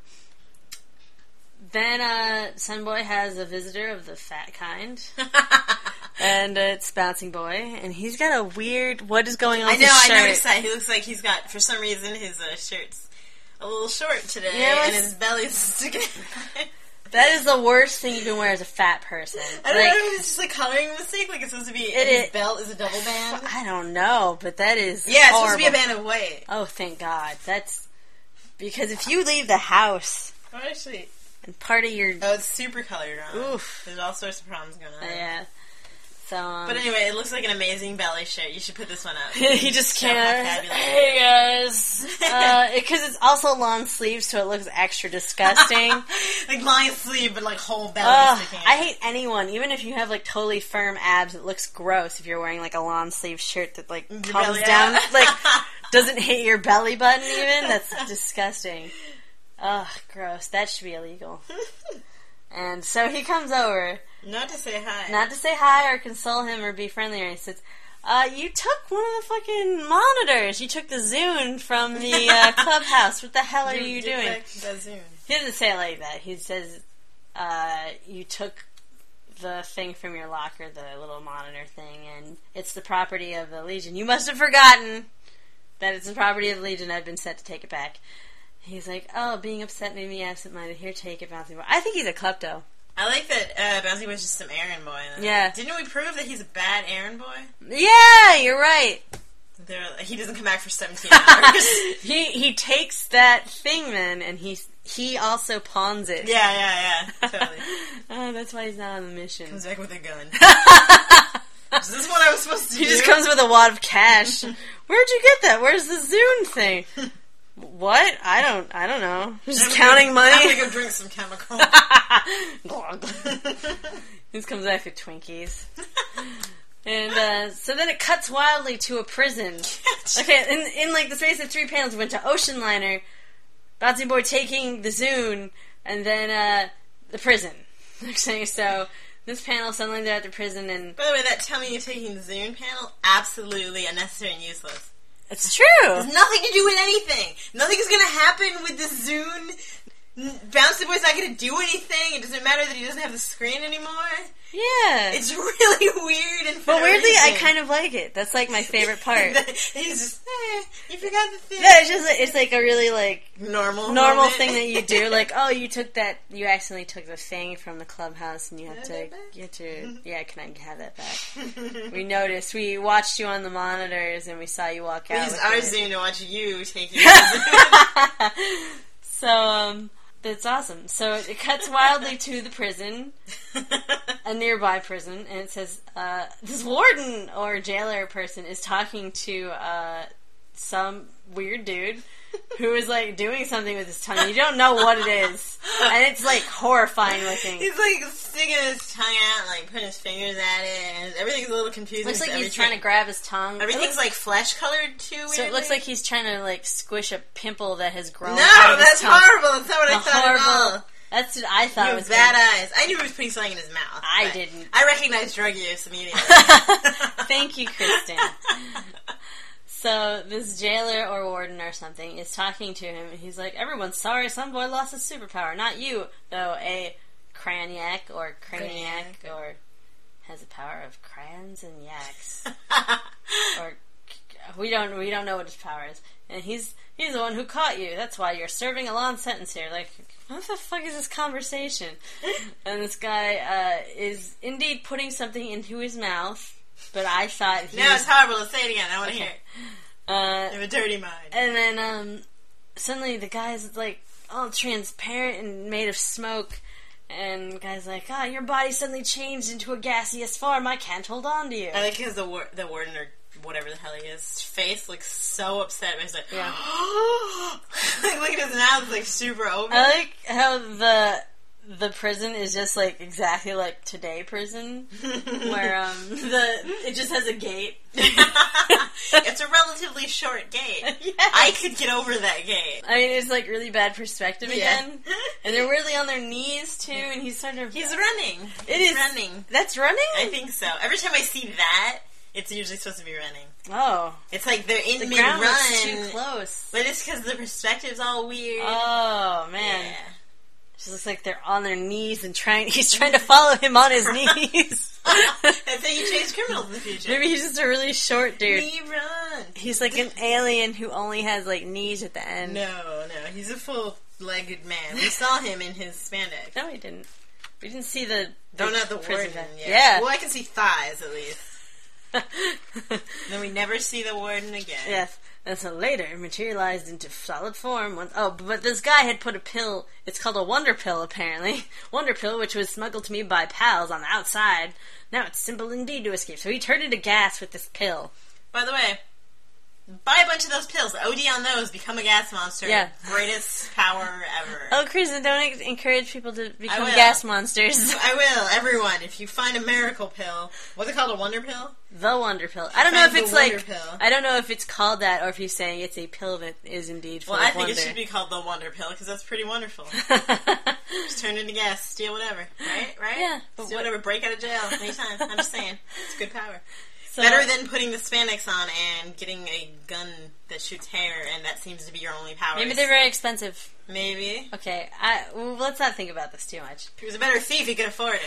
Then, uh, Sunboy has a visitor of the fat kind. And uh, it's Bouncing Boy. And he's got a weird... What is going on I with know, his shirt? I noticed that. He looks like he's got, for some reason, his uh, shirt's a little short today. Yeah, and his belly's sticking That is the worst thing you can wear as a fat person. I don't like, know if it's just a coloring mistake. Like, it's supposed to be... It his is, belt is a double band. I don't know, but that is Yeah, it's horrible. supposed to be a band of white. Oh, thank God. That's... Because if you leave the house... Oh, actually... And part of your... Oh, it's super colored on. Oof. There's all sorts of problems going on. Yeah. So, um... But anyway, it looks like an amazing ballet shirt. You should put this one up. he just So can't... fabulous. Hey, guys! Because uh, it, it's also long sleeves, so it looks extra disgusting. Like long sleeve, but like whole belly uh, sticking out. I hate anyone, even if you have, like, totally firm abs, it looks gross if you're wearing, like, a long sleeve shirt that, like, Your comes belly down, out. like, doesn't hit your belly button even. That's disgusting. Ugh, gross. That should be illegal. And so he comes over. Not to say hi. Not to say hi or console him or be friendly or anything. He says, uh, you took one of the fucking monitors. You took the Zune from the uh, clubhouse. What the hell are you, you doing? Like the Zune. He doesn't say it like that. He says, uh, you took the thing from your locker, the little monitor thing, and it's the property of the Legion. You must have forgotten that it's the property of the Legion. I've been set to take it back. He's like, oh, being upset made me absent-minded. Here, take it, Bouncing Boy. I think he's a klepto. I like that uh, Bouncing Boy's just some errand boy. Yeah. Didn't we prove that he's a bad errand boy? Yeah, you're right. They're, he doesn't come back for seventeen hours. he he takes that thing then, and he he also pawns it. Yeah, yeah, yeah. Totally. Oh, that's why he's not on the mission. Comes back with a gun. Is this what I was supposed to he do? He just comes with a wad of cash. Where'd you get that? Where's the Zune thing? What? I don't. I don't know. Just I'm counting gonna, money. I'm gonna go drink some chemical. This comes back with Twinkies. And uh, so then it cuts wildly to a prison. Okay, in in like the space of three panels, we went to Ocean Liner, Bouncing Boy taking the Zune, and then uh, the prison. Okay, so this panel suddenly they're at the prison, and by the way, that tell me you're taking the Zune panel absolutely unnecessary and useless. It's true. It has nothing to do with anything. Nothing's going to happen with the Zune. Bouncy Boy's not going to do anything. It doesn't matter that he doesn't have the screen anymore. Yeah. It's really weird and But weirdly, I kind of like it. That's like my favorite part. He's just, eh, you forgot the thing. No, it's just, it's like a really like normal normal moment. thing that you do. Like, oh, you took that, you accidentally took the thing from the clubhouse and you have Can I to have that get to, yeah, can I have that back? We noticed, we watched you on the monitors and we saw you walk We out. used with our it. Zune to watch you taking the Zune. So, um, that's awesome. So it cuts wildly to the prison, a nearby prison, and it says, uh, this warden or jailer person is talking to, uh, some weird dude who is, like, doing something with his tongue. You don't know what it is. And it's, like, horrifying looking. He's, like, sticking his tongue out and, like, putting his fingers at it, and everything's a little confusing. Looks like he's everything. trying to grab his tongue. Everything's, like, flesh-colored, too, weirdly. So it looks like he's trying to, like, squish a pimple that has grown No, out of his that's tongue. horrible. That's not what I A thought horrible, at all. That's what I thought You it have was bad gonna- eyes. I knew he was putting something in his mouth. I but didn't. I recognized drug use immediately. Thank you, Kristen. So this jailer or warden or something is talking to him, and he's like, everyone's sorry some boy lost his superpower. Not you, though a craniac or craniac or has the power of crayons and yaks. Or we don't we don't know what his power is, and he's he's the one who caught you. That's why you're serving a long sentence here. Like, what the fuck is this conversation? And this guy uh, is indeed putting something into his mouth, but I thought he no, was, it's horrible. Let's say it again. I want to okay. hear it. Uh, I have a dirty mind. And then um, suddenly the guy's like all transparent and made of smoke. And the guy's like, ah, oh, your body suddenly changed into a gaseous form. I can't hold on to you. I like because the war- the warden or whatever the hell he is, his face looks so upset. He's like, yeah. like, look at his mouth, it's like super open. I like how the the prison is just like exactly like Today prison, where um the it just has a gate. It's a relatively short gate. Yes. I could get over that gate. I mean, it's like really bad perspective yeah. again, and they're weirdly on their knees too. And he's sort of he's running. It he's is running. That's running. I think so. Every time I see that, it's usually supposed to be running. Oh, it's like they're in the mid ground run. looks too close. But it's because the perspective's all weird. Oh man. Yeah. It just looks like they're on their knees and trying. He's trying to follow him on his knees. That's how you chase criminals in the future. Maybe he's just a really short dude. Knee run. He's like an alien who only has like knees at the end. No, no, he's a full-legged man. We saw him in his spandex. No, we didn't. We didn't see the. Don't know the prison warden. Yeah. yeah. Well, I can see thighs at least. Then we never see the warden again. Yes. And so later, it materialized into solid form. Once, oh, but this guy had put a pill. It's called a Wonder Pill, apparently. Wonder Pill, which was smuggled to me by pals on the outside. Now it's simple indeed to escape. So he turned into gas with this pill. By the way, buy a bunch of those pills. O D on those. Become a gas monster. Yeah. Greatest power ever. Oh, Kristen, don't encourage people to become gas monsters. I will. Everyone, if you find a miracle pill, what's it called? A Wonder Pill? The Wonder Pill. I don't know if it's like. Pill. I don't know if it's called that or if he's saying it's a pill that is indeed full well, I of think wonder. it should be called the Wonder Pill because that's pretty wonderful. Just turn into gas, steal whatever, right? Right? Yeah. Steal whatever, break out of jail anytime. I'm just saying, it's good power. So, better than putting the spandex on and getting a gun that shoots hair, and that seems to be your only power. Maybe they're very expensive. Maybe. Okay, I, well, let's not think about this too much. If he was a better thief, he could afford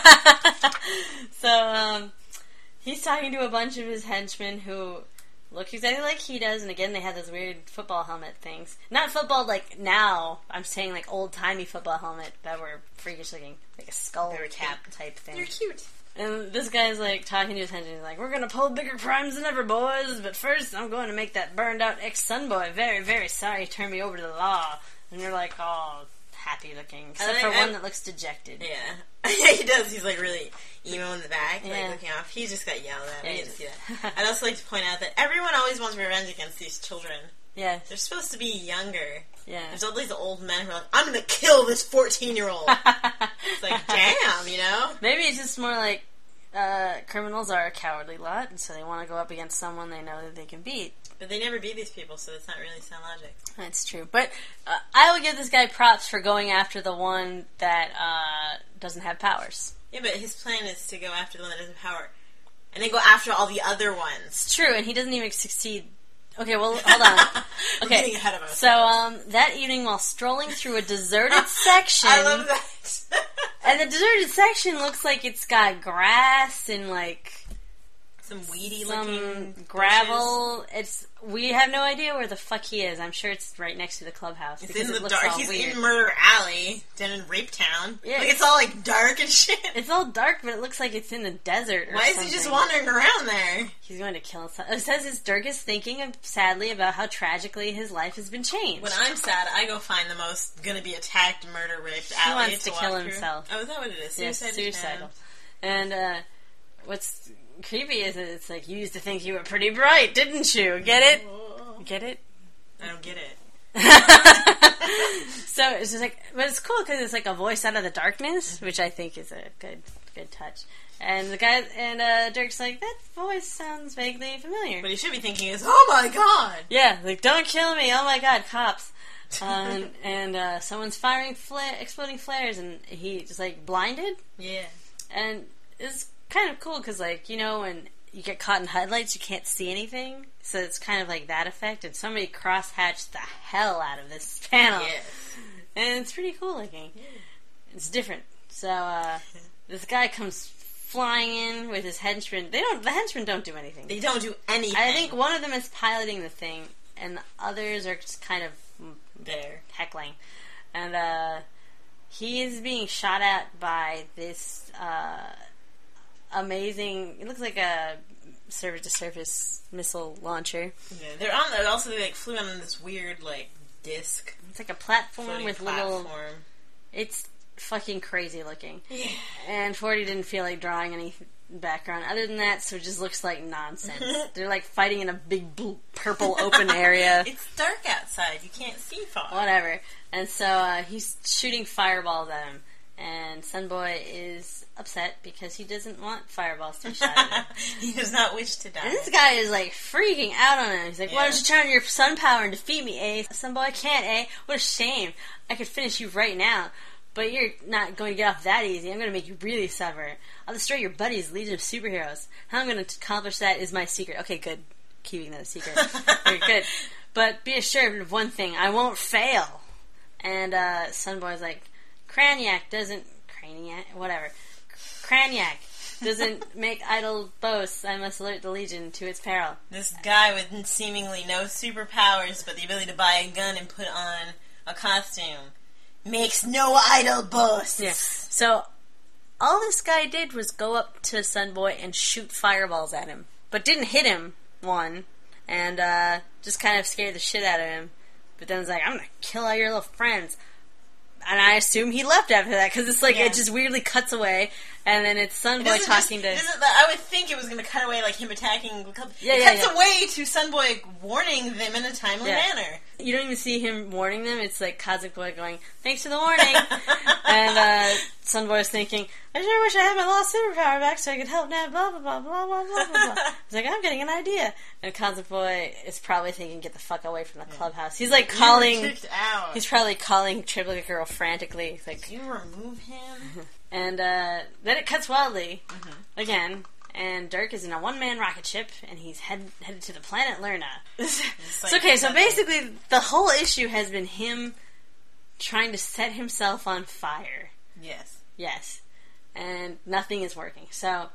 it. So, um, he's talking to a bunch of his henchmen who look exactly like he does, and again, they have those weird football helmet things. Not football like now, I'm saying like old-timey football helmet that were freakish looking, like a skull cap type thing. They're cute. And this guy's like talking to his henchmen, he's like, we're gonna pull bigger crimes than ever, boys, but first I'm going to make that burned out ex-son boy very, very sorry he turned me over to the law. And you're like, oh, happy looking. Except I, for I, one that looks dejected. Yeah. Yeah, he does. He's like really emo in the back, yeah. like looking off. He just got yelled at. Yeah, I didn't see that. I'd also like to point out that everyone always wants revenge against these children. Yeah. They're supposed to be younger. Yeah. There's all these old men who are like, I'm gonna kill this fourteen-year-old. It's like, damn, you know? Maybe it's just more like, uh, criminals are a cowardly lot, and so they want to go up against someone they know that they can beat. But they never beat these people, so that's not really sound logic. That's true. But uh, I will give this guy props for going after the one that uh, doesn't have powers. Yeah, but his plan is to go after the one that doesn't have power. And then go after all the other ones. It's true, and he doesn't even succeed. Okay, well, hold on. We're Okay, getting ahead of ourselves. so um, that evening while strolling through a deserted section... I love that. And the deserted section looks like it's got grass and, like... Some weedy some looking gravel. Bushes. It's we have no idea where the fuck he is. I'm sure it's right next to the clubhouse. It's because in it the looks dark. all He's weird. in Murder Alley, down in Rape Town. Yeah. Like, it's all like dark and shit. It's all dark, but it looks like it's in the desert. Or Why is something. he just wandering around there? He's going to kill himself. It says his Dirk is thinking of, sadly about how tragically his life has been changed. When I'm sad, I go find the most gonna be attacked, murder, raped he alley wants to, to kill walk himself. Through. Oh, is that what it is? Yes, Suicide suicidal. And uh, what's creepy is that it's like, you used to think you were pretty bright, didn't you? Get it? Oh, Get it? I don't get it. So it's just like, but it's cool because it's like a voice out of the darkness, which I think is a good, good touch. And the guy and uh, Dirk's like, that voice sounds vaguely familiar. What he should be thinking is, oh my god! Yeah, like, don't kill me! Oh my god, cops! Um, and uh, someone's firing fla- exploding flares, and he just like blinded. Yeah. And it's kind of cool because, like, you know, when you get caught in headlights, you can't see anything. So it's kind of like that effect. And somebody cross-hatched the hell out of this panel. Yes. And it's pretty cool looking. It's different. So, uh, this guy comes flying in with his henchmen. They don't. The henchmen don't do anything. They don't do anything. I think one of them is piloting the thing, and the others are just kind of there heckling. And uh, he is being shot at by this uh, amazing. It looks like a surface-to-surface missile launcher. Yeah, they're on. The, also, they like flew on this weird like disc. It's like a platform Floating with platform. little. It's fucking crazy looking. Yeah. And forty didn't feel like drawing any background other than that, so it just looks like nonsense. They're like fighting in a big blue, purple open area. It's dark outside. You can't see far. Whatever. And so uh, he's shooting fireballs at him. And Sunboy is upset because he doesn't want fireballs to be shot at him. He does not wish to die. And this guy is like freaking out on him. He's like, Yeah. why don't you turn on your sun power and defeat me, eh? Sunboy, I can't, eh? What a shame. I could finish you right now. But you're not going to get off that easy. I'm going to make you really suffer. I'll destroy your buddies, Legion of Superheroes. How I'm going to accomplish that is my secret. Okay, good. Keeping that a secret. Very good. But be assured of one thing. I won't fail. And uh, Sunboy's like, Craniac doesn't... Craniac? Whatever. Craniac doesn't make idle boasts. I must alert the Legion to its peril. This guy with seemingly no superpowers but the ability to buy a gun and put on a costume makes no idle boasts. Yeah. So, all this guy did was go up to Sunboy and shoot fireballs at him. But didn't hit him, one, and uh, just kind of scared the shit out of him. But then was like, I'm gonna kill all your little friends. And I assume he left after that, because it's like, Yeah. it just weirdly cuts away, and then it's Sunboy It talking just, to... isn't that- I would think it was going to cut away like him attacking. Yeah, it yeah, cuts yeah. away to Sunboy warning them in a timely Yeah. manner. You don't even see him warning them. It's like Cosmic Boy going, thanks for the warning. And uh, Sunboy's thinking, I sure wish I had my lost superpower back so I could help Nat, blah, blah, blah, blah, blah, blah, blah, blah. He's like, I'm getting an idea. And Cosmic Boy is probably thinking, get the fuck away from the clubhouse. He's like calling... You were kicked out. He's probably calling Triplicate Girl frantically. He's like... Did you remove him? And uh, then it cuts wildly, Mhm. again, and Dirk is in a one-man rocket ship, and he's head, headed to the planet Lerna. like so, okay, so nothing. basically, the whole issue has been him trying to set himself on fire. Yes. Yes. And nothing is working. So,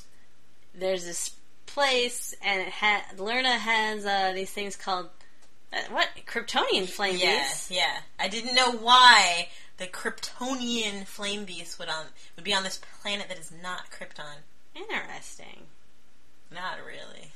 there's this place, and it ha- Lerna has uh, these things called, uh, what? Kryptonian flame Yeah, beasts? yeah. I didn't know why the Kryptonian flame beast would on would be on this planet that is not Krypton. Interesting. Not really.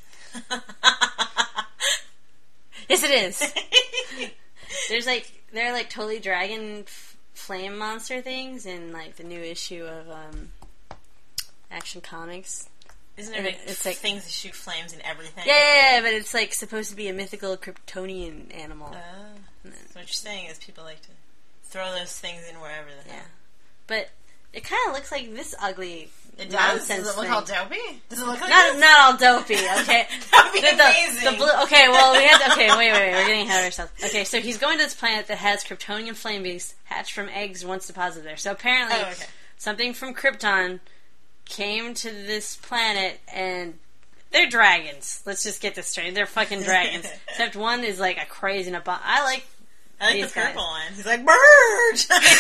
Yes, it is. There's like they're like totally dragon f- flame monster things in like the new issue of um, Action Comics. Isn't there And like, it's like- things that shoot flames and everything? Yeah, yeah, yeah, but it's like supposed to be a mythical Kryptonian animal. Oh. So what you're saying is people like to throw those things in wherever the Yeah, hell. but it kind of looks like this ugly It nonsense does? Does it look thing. all dopey? Does it look like Not this? not all dopey, okay. That would be The- the- amazing. the blue, okay, well, we had to, okay, wait, wait, wait, we're getting ahead of ourselves. Okay, so he's going to this planet that has Kryptonian flame beasts hatched from eggs once deposited there. So apparently, Oh, okay. something from Krypton came to this planet, and they're dragons. Let's just get this straight. They're fucking dragons. Except one is like a crazy nabo- I like I like these the purple guys. one. He's like, bird!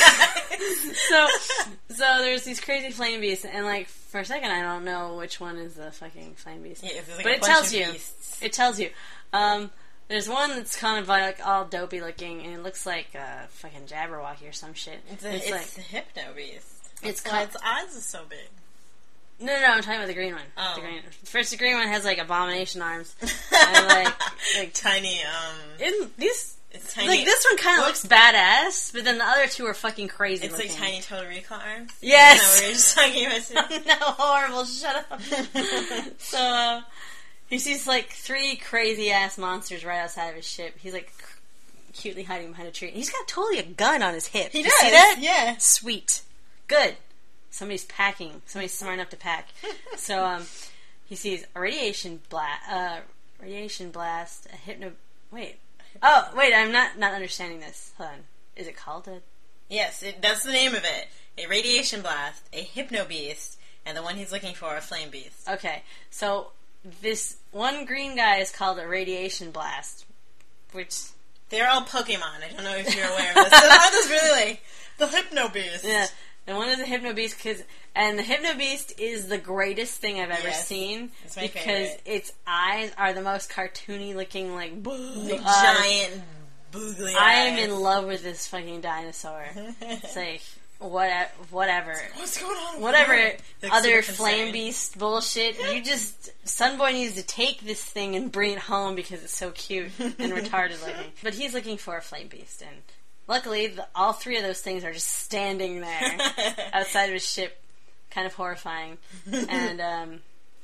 so, so there's these crazy flame beasts, and like for a second, I don't know which one is the fucking flame beast. Yeah, it's like but a it bunch tells of you. beasts. It tells you. Um, there's one that's kind of like all dopey looking, and it looks like a fucking Jabberwocky or some shit. It's, a, It's it's like the hypno beast. It's That's why called- its eyes are so big. no, no, no. I'm talking about the green one. Oh. The green. First, the green one has like abomination arms, and like like Tiny, um... in these. It's tiny... Like this one kind of looks badass, but then the other two are fucking crazy. It's looking. like tiny Total Recall arms. Yes. Isn't that what we were just talking about today? No, horrible. Shut up. So, uh, he sees like three crazy ass monsters right outside of his ship. He's like c- cutely hiding behind a tree. He's got totally a gun on his hip. He You does, see that? yeah. Sweet. Good. Somebody's packing. Somebody's smart enough to pack. So, um, he sees a radiation blast, uh, radiation blast, a hypno. Wait. Oh, wait. I'm not not understanding this. Hold on. Is it called a? Yes, it, that's the name of it. A radiation blast, a hypno beast, and the one he's looking for, a flame beast. Okay, so this one green guy is called a radiation blast, which They're all Pokemon. I don't know if you're aware of this. So are this really like the hypno beast? yeah, And one is a Hypno Beast, cause, and the Hypno Beast is the greatest thing I've ever yes. seen. It's my because favorite. its eyes are the most cartoony looking, like, like uh, giant, boogly eyes. I am in love with this fucking dinosaur. It's like, what, whatever. What's going on? Whatever like other Flame Beast bullshit, you just, Sunboy needs to take this thing and bring it home because it's so cute and retarded looking. But he's looking for a Flame Beast, and luckily, the, all three of those things are just standing there outside of his ship, kind of horrifying. And um,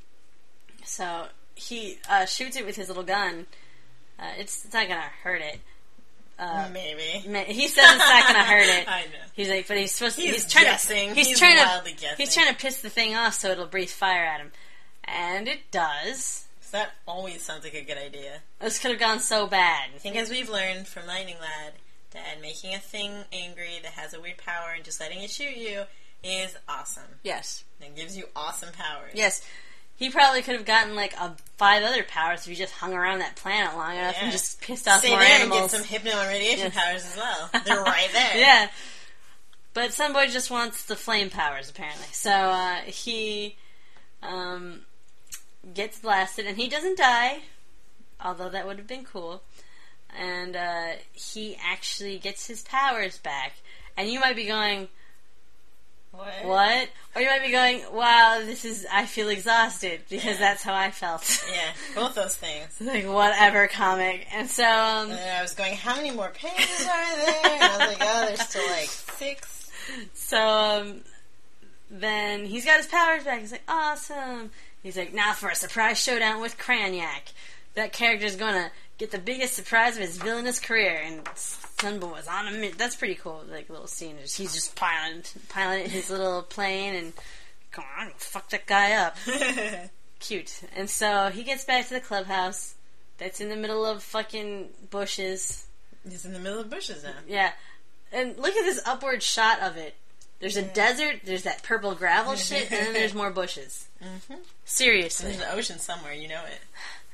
so he uh, shoots it with his little gun. Uh, it's, it's not gonna hurt it. Uh, Maybe. He says it's not gonna hurt it. I know. He's like, but he's supposed to. He's, He's, trying guessing. to. He's, He's trying wildly to. guessing. He's trying to piss the thing off so it'll breathe fire at him, and it does. So that always sounds like a good idea. This could have gone so bad. I think, as we've learned from Lightning Lad, that making a thing angry that has a weird power and just letting it shoot you is awesome. Yes. It gives you awesome powers. Yes. He probably could have gotten like a five other powers if he just hung around that planet long enough Yeah. and just pissed off Stay more there animals. and get some hypno and radiation Yes. powers as well. They're right there. Yeah. But Sunboy just wants the flame powers, apparently. So uh, he um, gets blasted, and he doesn't die, although that would have been cool. And uh, he actually gets his powers back. And you might be going, What? what? Or you might be going, wow, this is, I feel exhausted, because Yeah. that's how I felt. Yeah, both those things. Like, whatever comic. And so, um... And then I was going, how many more pages are there? And I was like, oh, there's still like six. So, um... then he's got his powers back. He's like, awesome. He's like, now for a surprise showdown with Cranyak. That character's gonna get the biggest surprise of his villainous career. And Sunboy was on a minute. That's pretty cool, like, little scene. He's just piloting, piloting his little plane and, come on, I'm gonna fuck that guy up. Cute. And so he gets back to the clubhouse that's in the middle of fucking bushes. He's in the middle of bushes now. Yeah. And look at this upward shot of it. There's a Yeah. desert, there's that purple gravel shit, and then there's more bushes. Mm-hmm. Seriously. There's an ocean somewhere, you know it.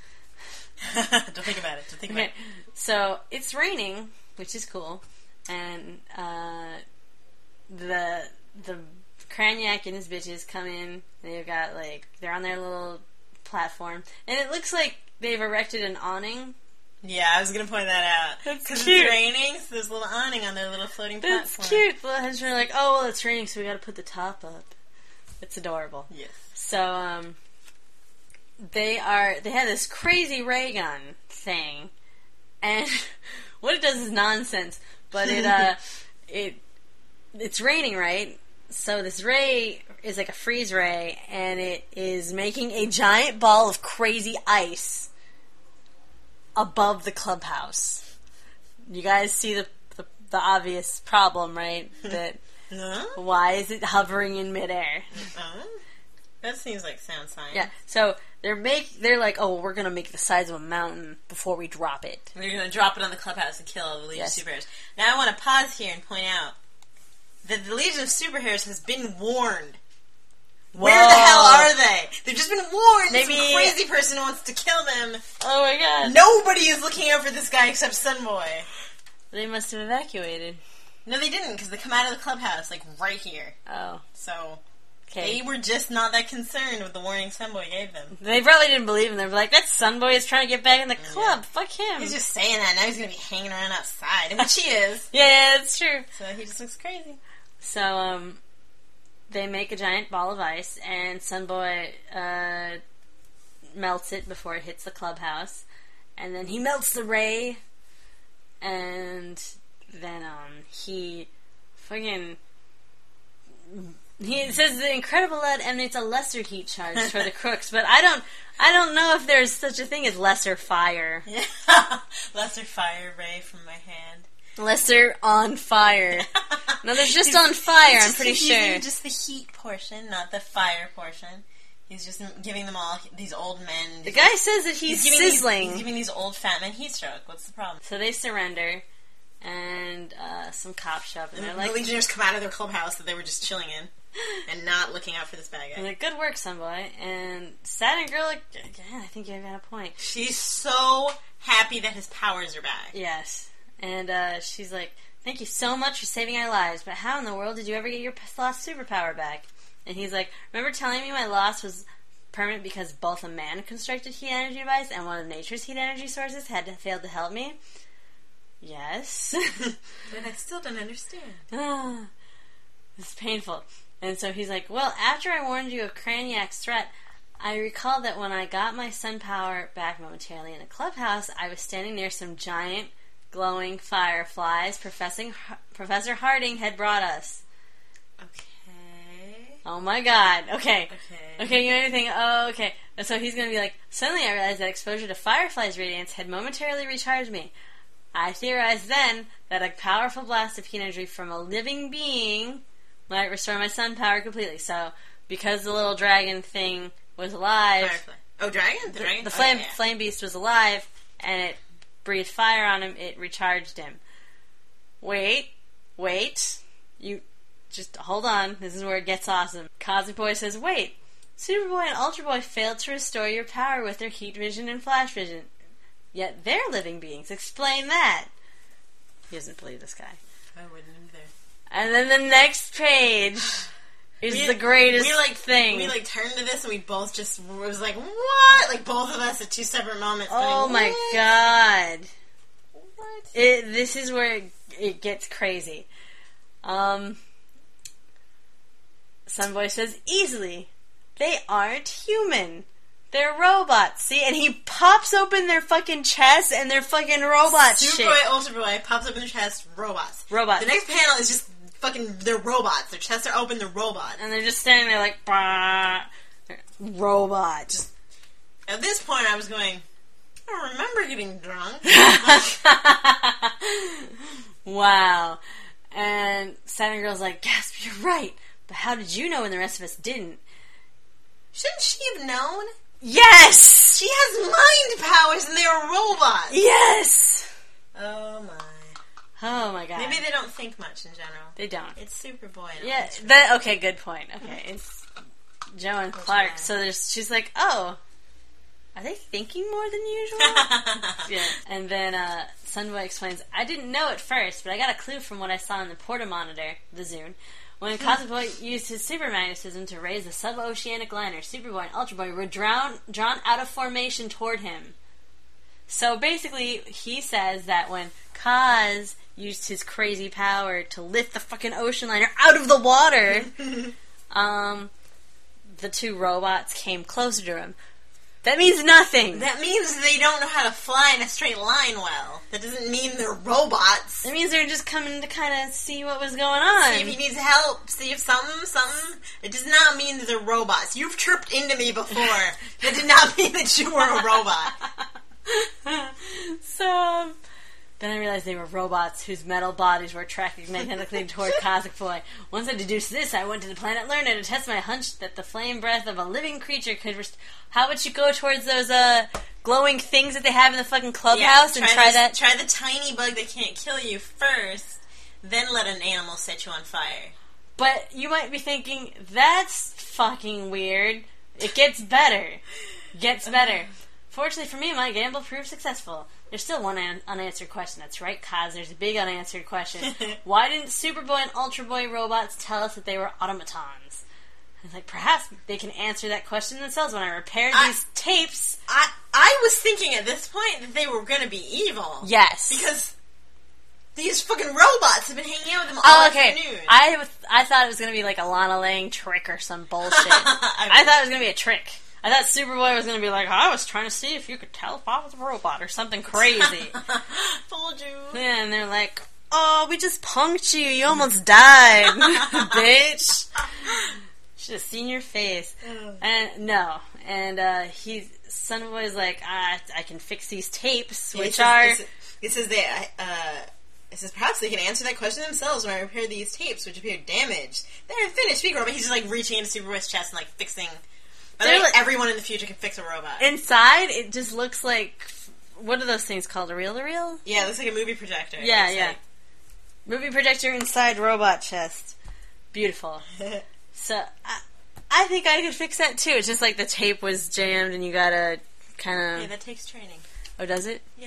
Don't think about it. Don't think about Okay, so it's raining, which is cool, and uh, the the Cranyak and his bitches come in. They've got like they're on their little platform, and it looks like they've erected an awning. it. Yeah, I was gonna point that out. That's Because cute. it's raining, so there's a little awning on their little floating That's platform. cute. The henchmen are like, oh well, it's raining, so we got to put the top up. It's adorable. Yes. So um, they are they have this crazy ray gun thing, and what it does is nonsense. But it uh it it's raining, right? So this ray is like a freeze ray, and it is making a giant ball of crazy ice above the clubhouse. You guys see the the, the obvious problem, right? That No? why is it hovering in midair? Uh, that seems like sound science. Yeah, so they're make they're like, oh, well, we're gonna make it the size of a mountain before we drop it. We're going to drop it on the clubhouse and kill all the Legion Yes. of Superheroes. Now I want to pause here and point out that the Legion of Superheroes has been warned. Where the Whoa. hell are they? They've just been warned. Maybe- Some crazy person wants to kill them. Oh my god! Nobody is looking out for this guy except Sunboy. They must have evacuated. No, they didn't, because they come out of the clubhouse, like, right here. Oh, So, okay. they were just not that concerned with the warning Sunboy gave them. They probably didn't believe him. They were like, "That Sunboy is trying to get back in the club. Yeah. Fuck him." He's just saying that, now he's going to be hanging around outside, which he is. yeah, yeah, that's true. So he just looks crazy. So, um, they make a giant ball of ice, and Sunboy uh, melts it before it hits the clubhouse, and then he melts the ray, and then um, he fucking he says the Incredible Lad emanates a lesser heat charge for the crooks, but I don't I don't know if there's such a thing as lesser fire. Yeah. Lesser fire ray from my hand. Lesser on fire. No, there's just He's- on fire. he's I'm just pretty using sure. just the heat portion, not the fire portion. He's just giving them all these old men. The guy says that he's, giving sizzling. These, he's giving these old fat men heat stroke. What's the problem? So they surrender, and uh, some cops show up, and they're the like, Legionnaires come out of their clubhouse that they were just chilling in and not looking out for this bad they're guy. like, "Good work, Sunboy." And Saturn Girl, like, yeah, I think you got a point. She's so happy that his powers are back. Yes, and uh, she's like, Thank you so much for saving our lives, but how in the world did you ever get your lost superpower back? And he's like, remember telling me my loss was permanent because both a man-constructed heat energy device and one of nature's heat energy sources had failed to help me? Yes. But I still don't understand. Ah, this is painful. And so he's like, well, after I warned you of Craniac's threat, I recall that when I got my sun power back momentarily in a clubhouse, I was standing near some giant, glowing fireflies Professor, Professor Harding had brought us. Okay. Oh my god. Okay. Okay. Okay, you know anything? Oh, okay. And so he's going to be like, suddenly I realized that exposure to fireflies' radiance had momentarily recharged me. I theorized then that a powerful blast of heat energy from a living being might restore my sun power completely. So, because the little dragon thing was alive... Firefly. Oh, dragon? The, the dragon? The flame, oh, yeah, yeah. flame beast was alive, and it breathed fire on him, it recharged him. Wait. Wait. You... Just hold on. This is where it gets awesome. Cosmic Boy says, wait. Superboy and Ultra Boy failed to restore your power with their heat vision and flash vision. Yet they're living beings. Explain that. He doesn't believe this guy. I wouldn't either. And then the next page is we, the greatest we like, thing. We like turned to this and we both just was like, what? Like both of us at two separate moments. Oh going, my what? god. What? It, this is where it, it gets crazy. Um, Sunboy says, easily. They aren't human. They're robots. See? And he pops open their fucking chest and they're fucking robot Superboy, shit. Superboy, Ultra Boy pops up in their chest, robots. Robots. The next panel is just fucking, they're robots. Their chests are open, they're robots. And they're just standing there like, bah. Robots. At this point, I was going, I don't remember getting drunk. Wow. And Saturn Girl's like, gasp, you're right. But how did you know when the rest of us didn't? Shouldn't she have known? Yes! She has mind powers and they are robots. Yes! Oh my. Oh my god. Maybe they don't think much in general. They don't. It's Superboy. And Yeah, that, okay, good point. Okay, it's Joe and Clark. Ultraman. So there's, she's like, oh, are they thinking more than usual? Yeah. And then uh, Sunboy explains, I didn't know at first, but I got a clue from what I saw in the porta monitor, the Zune. When Cosmic Boy used his super magnetism to raise the sub-oceanic liner, Superboy and Ultra Boy were drawn, drawn out of formation toward him. So basically, he says that when Kaz used his crazy power to lift the fucking ocean liner out of the water, um, the two robots came closer to him. That means nothing. That means they don't know how to fly in a straight line well. That doesn't mean they're robots. It means they're just coming to kind of see what was going on. See if he needs help. See if something, something. It does not mean that they're robots. You've tripped into me before. That did not mean that you were a robot. So, um, then I realized they were robots whose metal bodies were attracted magnetically toward Cosmic Boy. Once I deduced this, I went to the planet Lerner to test my hunch that the flame breath of a living creature could... Rest- How about you go towards those uh, glowing things that they have in the fucking clubhouse yeah, and try this, that? Try the tiny bug that can't kill you first, then let an animal set you on fire. But you might be thinking, that's fucking weird. It gets better. Gets better. Fortunately for me, my gamble proved successful. There's still one un- unanswered question. That's right, Kaz. There's a big unanswered question. Why didn't Superboy and Ultra Boy robots tell us that they were automatons? I was like, perhaps they can answer that question themselves when I repaired I, these tapes. I I was thinking at this point that they were going to be evil. Yes. Because these fucking robots have been hanging out with them all Oh, okay. afternoon. I, was- I thought it was going to be like a Lana Lang trick or some bullshit. I, I thought it was going to be a trick. I thought Superboy was going to be like, I was trying to see if you could teleport with a robot or something crazy. Told you. Yeah, and they're like, oh, we just punked you. You almost died, bitch. Should have seen your face. And no. And uh, he's, Sunboy's like, ah, I can fix these tapes, Yeah, which it says, are... It says, it says they, uh, it says perhaps they can answer that question themselves when I repair these tapes, which appear damaged. They're finished. Speak robot. He's just like reaching into Superboy's chest and like fixing. By the way, like, everyone in the future can fix a robot. Inside, it just looks like, what are those things called? A reel-to-reel? Yeah, it looks like a movie projector. Yeah, it's yeah. like, Movie projector inside robot chest. Beautiful. So, I, I think I could fix that too. It's just like the tape was jammed and you gotta kind of... yeah, that takes training. Oh, does it? Yeah.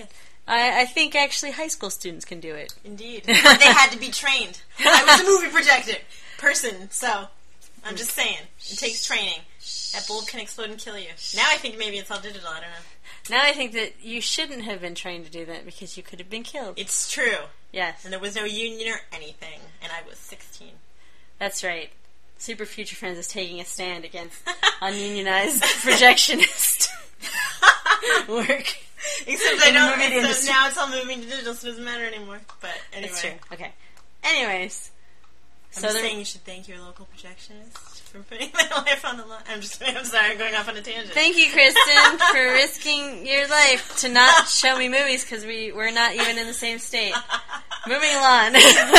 I, I think actually high school students can do it. Indeed. But they had to be trained. I was a movie projector person, so I'm just saying. It takes training. That bulb can explode and kill you. Now I think maybe it's all digital, I don't know. Now I think that you shouldn't have been trained to do that because you could have been killed. It's true. Yes. And there was no union or anything, and I was sixteen. That's right. Super Future Friends is taking a stand against ununionized projectionist work. Except I don't, except now it's all moving to digital, so it doesn't matter anymore. But anyway. That's true. Okay. Anyways. I'm so just saying you should thank your local projectionist for putting my life on the line. I'm just, I'm sorry, I'm going off on a tangent. Thank you, Kristen, for risking your life to not show me movies because we, we're not even in the same state. Moving along.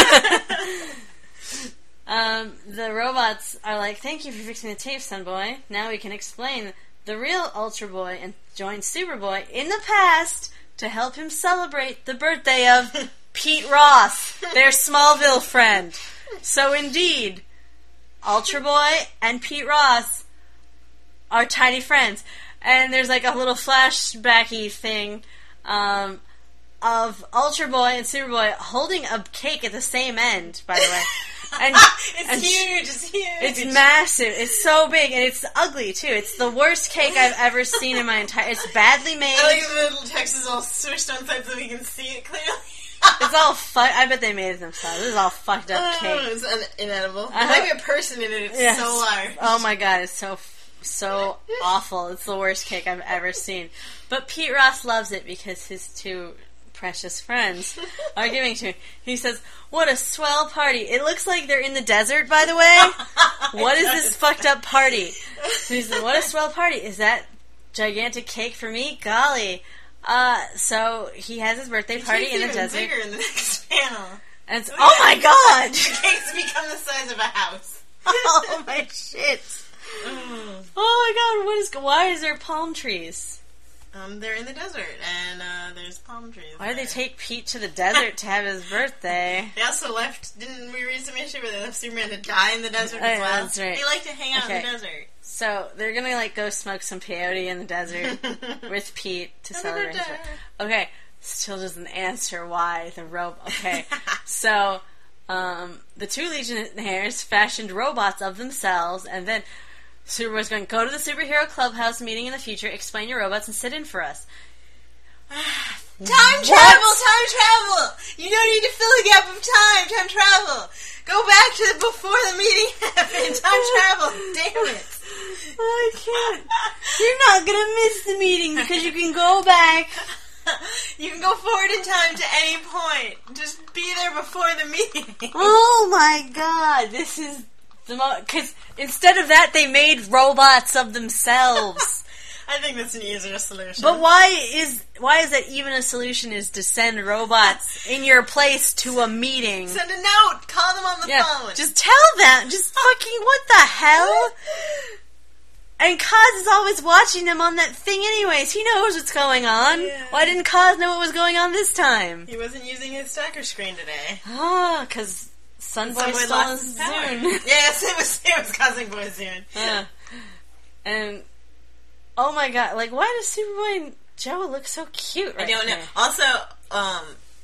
um, the robots are like, thank you for fixing the tape, son boy. Now we can explain the real Ultra Boy and join Superboy in the past to help him celebrate the birthday of Pete Ross, their Smallville friend. So indeed, Ultra Boy and Pete Ross are tiny friends. And there's like a little flashbacky thing um, of Ultra Boy and Superboy holding a cake at the same end, by the way. And, it's and huge, it's huge. It's massive. It's so big, and it's ugly, too. It's the worst cake I've ever seen in my entire... It's badly made. I like the little text is all switched on side so we can see it clearly. It's all fucked. I bet they made it themselves. This is all fucked up oh, cake. It's un- inedible. Uh-huh. There might be a person in it. It's yes. so large. Oh my god, it's so so awful. It's the worst cake I've ever seen. But Pete Ross loves it because his two precious friends are giving it to him. He says, "What a swell party! It looks like they're in the desert, by the way. What is this fucked up party?" So he said, "What a swell party! Is that gigantic cake for me? Golly." Uh, so he has his birthday party in the desert. Bigger in the next panel. And it's, oh my god! The cakes become the size of a house. Oh my shit! Mm. Oh my god! What is? Why is there palm trees? Um, they're in the desert, and uh, there's palm trees. Why did they take Pete to the desert to have his birthday? They also left. Didn't we read some issue where they left Superman to die in the desert Oh, as well? that's right. They like to hang out Okay. in the desert. So they're gonna like go smoke some peyote in the desert with Pete to Happy celebrate. his birthday. birthday. Okay, still doesn't answer why the rope. Okay, so um, the two Legionnaires fashioned robots of themselves, and then Superboy's going to go to the superhero clubhouse meeting in the future, explain your robots, and sit in for us. Time travel! Time travel! You don't need to fill a gap of time! Time travel! Go back to the, before the meeting happened! Time travel! Damn it! I can't. You're not going to miss the meeting because you can go back. You can go forward in time to any point. Just be there before the meeting. Oh my god, this is the most... Because instead of that, they made robots of themselves. I think that's an easier solution. But why is why is that even a solution? Is to send robots in your place to a meeting? Send a note. Call them on the yeah, phone. just tell them. Just fucking what the hell? And Kaz is always watching them on that thing anyways. He knows what's going on. Yeah. Why didn't Kaz know what was going on this time? He wasn't using his stacker screen today. Oh, because Sunboy Sunboy stole lost his his power. Zune. Yes, it was it was causing Boy Zune. Yeah. And oh my god, like why does Superboy and Joe look so cute right I don't know. now? Also, um,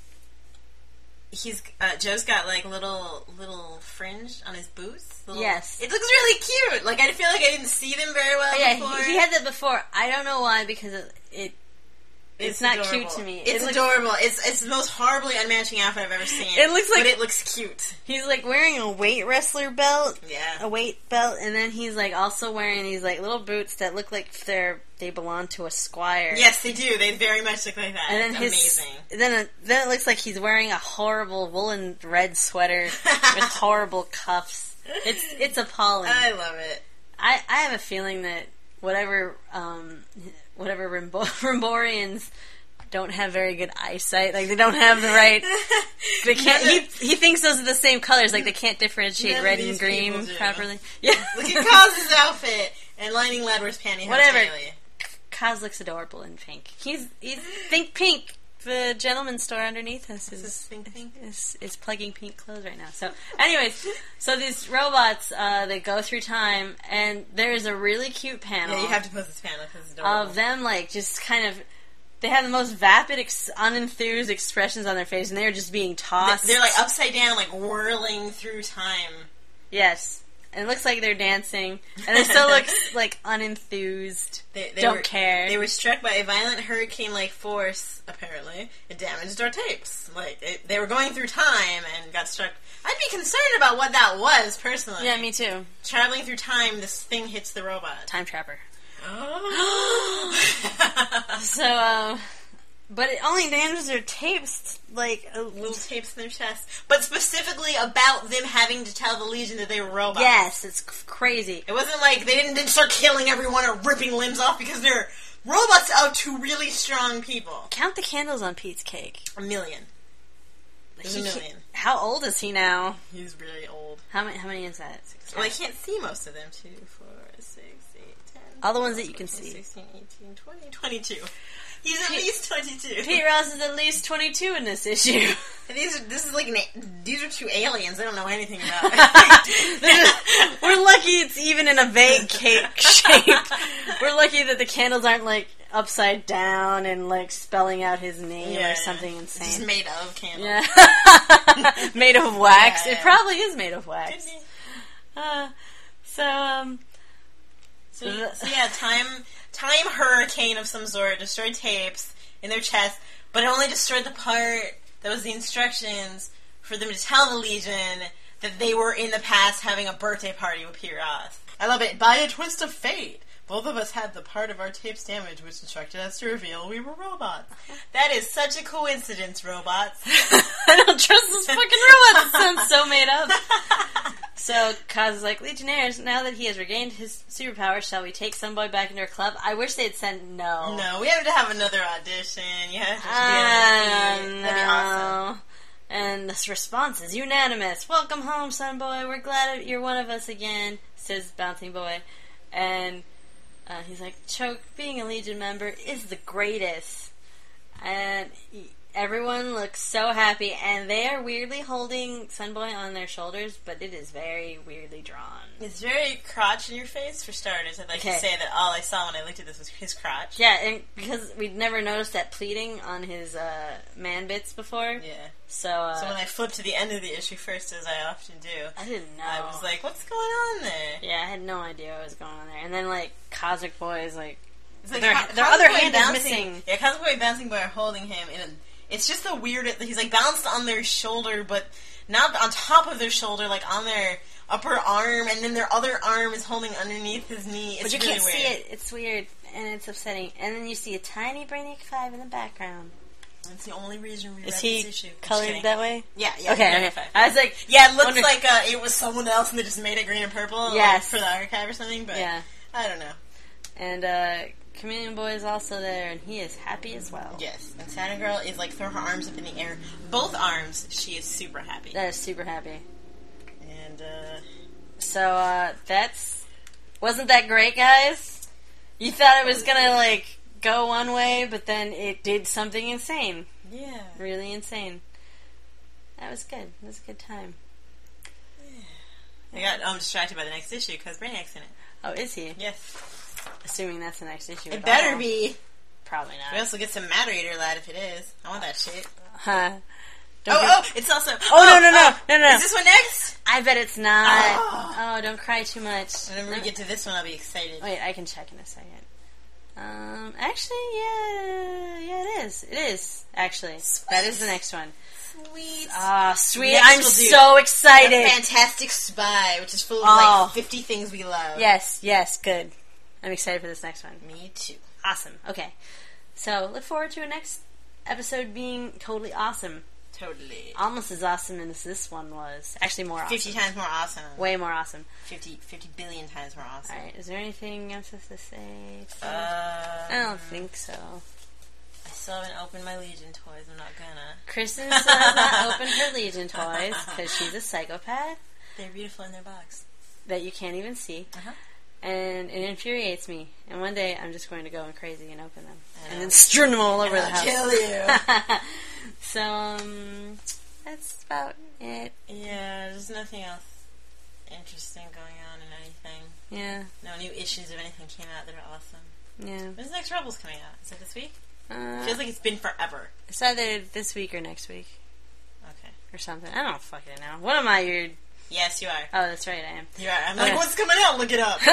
he's uh, Joe's got like little little fringe on his boots. Little, Yes. it looks really cute. Like I feel like I didn't see them very well Oh, yeah, before. he, he had that before. I don't know why because it, it it's, not adorable. cute to me. It's it looks, adorable. It's it's the most horribly unmatching outfit I've ever seen. It looks like- but it looks cute. He's like wearing a weight wrestler belt, Yeah. a weight belt, and then he's like also wearing these like little boots that look like they're they belong to a squire. Yes, they do. They very much look like that. And then It's his amazing. then it, then it looks like he's wearing a horrible woolen red sweater with horrible cuffs. It's it's appalling. I love it. I, I have a feeling that whatever um, whatever Rimbo- Rimborians don't have very good eyesight. Like they don't have the right. They can't. He he thinks those are the same colors. Like they can't differentiate None of red these and green people do. properly. Yeah. Look at Kaz's outfit and Lightning Lad wears pantyhose. Whatever. Daily. Kaz looks adorable in pink. He's he's think pink. The gentleman's store underneath us is, Is this Think Pink? is, is plugging pink clothes right now. So, anyways, so these robots, uh, they go through time, and there's a really cute panel Yeah, you have to post this panel because it's adorable. of them, like, just kind of they had the most vapid, ex- unenthused expressions on their face, and they were just being tossed. They're like upside down, like whirling through time. Yes. And it looks like they're dancing, and they still look like unenthused. They, they Don't were, care. They were struck by a violent hurricane-like force. Apparently, it damaged our tapes. Like it, they were going through time and got struck. I'd be concerned about what that was personally. Yeah, me too. Traveling through time, this thing hits the robot. Time trapper. Oh. So, uh, but it only damages their tapes, like uh, Little tapes in their chest, but specifically about them having to tell the Legion that they were robots. Yes, it's c- crazy. It wasn't like they didn't, didn't start killing everyone or ripping limbs off because they're robots of two really strong people. Count the candles on Pete's cake. A million. There's a He million. can't- How old is he now? He's really old. How many? How many is that? Well, I can't see most of them. two, four, six, eight, ten. All the ones that you can fourteen, see. sixteen, eighteen, twenty, twenty-two. He's at least twenty-two. Pete Ross is at least twenty-two in this issue. And these are, this is like, an, these are two aliens I don't know anything about. Just, we're lucky it's even in a vague cake shape. We're lucky that the candles aren't like upside down and like spelling out his name Yeah, or something It's insane. just made of candles. Yeah. Made of wax. Yeah, It yeah. probably is made of wax. Could be. Uh, so, um... So, so yeah, time time hurricane of some sort destroyed tapes in their chest, but it only destroyed the part that was the instructions for them to tell the Legion that they were in the past having a birthday party with Pete Ross. I love it. By a twist of fate, both of us had the part of our tapes damaged which instructed us to reveal we were robots. That is such a coincidence, robots. I don't trust this fucking robot. It sounds so made up. So Kaz is like, Legionnaires, now that he has regained his superpowers, shall we take Sunboy back into our club? I wish they'd said no. No, we have to have another audition. You have to Ah, be no. That'd be awesome. And this response is unanimous. Welcome home, Sunboy. We're glad you're one of us again, says Bouncing Boy. And uh, he's like, Choke, being a Legion member is the greatest. And he, everyone looks so happy, and they are weirdly holding Sunboy on their shoulders, but it is very weirdly drawn. It's very crotch in your face, for starters. I'd like Okay. to say that all I saw when I looked at this was his crotch. Yeah, and because we'd never noticed that pleating on his uh, man bits before. Yeah. So, uh, So when I flipped to the end of the issue first, as I often do, I didn't know. I was like, what's going on there? Yeah, I had no idea what was going on there. And then, like, Cosmic Boy is like, It's like Their- Co- their Cosmic other Boy hand is bouncing, missing. Yeah, Cosmic Boy and Bouncing Boy are holding him, and it's just the weird, he's like balanced on their shoulder, but not on top of their shoulder, like on their upper arm, and then their other arm is holding underneath his knee. It's but you really can't weird. see it. It's weird, and it's upsetting. And then you see a tiny Brainiac five in the background. That's the only reason we read Is this he issue. Just colored kidding. that way? Yeah, yeah. Okay, yeah, okay. I was like, Yeah, it looks wonder- like uh, it was someone else and they just made it green and purple Yes. like, for the archive or something, but yeah. I don't know. And uh, Chameleon Boy is also there, and he is happy as well. Yes, and Saturn Girl is like throwing her arms up in the air. Both arms, she is super happy. That is super happy. And, uh... So, uh, that's... Wasn't that great, guys? You thought it was gonna, like, go one way, but then it did something insane. Yeah. Really insane. That was good. It was a good time. I got um, distracted by the next issue because Brainiac's in it. Oh, is he? Yes. Assuming that's the next issue. It at better all. be. Probably We not. also get some Matter Eater Lad if it is. I want that shit. Huh. Don't Oh, be- oh, it's also... Oh, no, no, no, no, no. Is this one next? I bet it's not. Oh. Oh, don't cry too much. Whenever we get to this one, I'll be excited. Wait, I can check in a second. Um, actually, yeah, yeah, it is. It is, actually. That is the next one. Sweet. Ah, sweet. Next I'm we'll do so excited. A Fantastic Spy, which is full of Oh. like fifty things we love. Yes, yes, good. I'm excited for this next one. Me too. Awesome. Okay. So, look forward to a next episode being totally awesome. Totally. Almost as awesome as this one was. Actually, more awesome. fifty times more awesome. Way more awesome. fifty, fifty billion times more awesome. Alright, is there anything I'm supposed to say? Uh, I don't think so. I still haven't opened my Legion toys. I'm not gonna. Kristen still has not opened her Legion toys because she's a psychopath They're beautiful in their box. that you can't even see. Uh-huh. And it infuriates me. And one day I'm just going to go crazy and open them. I And know. then strew them all over And the I'll house. kill you. So, um, that's about it. Yeah, there's nothing else interesting going on in anything. Yeah, No new issues of anything came out that are awesome. yeah. When's the next Rebels coming out? Is it this week? Uh, Feels like it's been forever. It's either this week or next week. Okay. Or something. I don't fucking know. What am I, your... Yes, you are. Oh, that's right, I am. You are. I'm Okay. like, what's coming out? Look it up.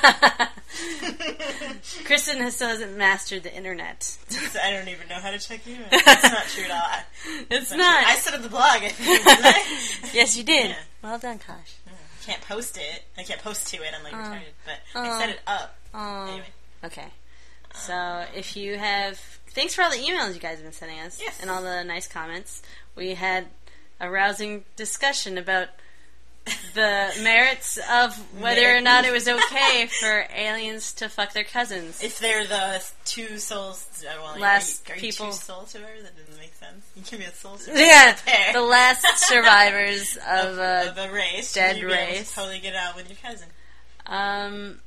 Kristen has, still hasn't mastered the internet. I don't even know how to check email. It's not true at all. It's not. not. True. I set up the blog, I think, didn't I? Yes, you did. Yeah. Well done, Kosh. I can't post it. I can't post to it. I'm like Uh, retarded. But uh, I set it up. Oh. Anyway. Okay. So, if you have... Thanks for all the emails you guys have been sending us. Yes. And all the nice comments. We had a rousing discussion about the merits of whether or not it was okay for aliens to fuck their cousins. If they're the two souls... Well, Last are you, are people- you two soul survivors? That doesn't make sense. You can be a soul survivor. Yeah, There. the last survivors of, of, uh, of a race. dead You'd be able to race. totally get out with your cousin. Um,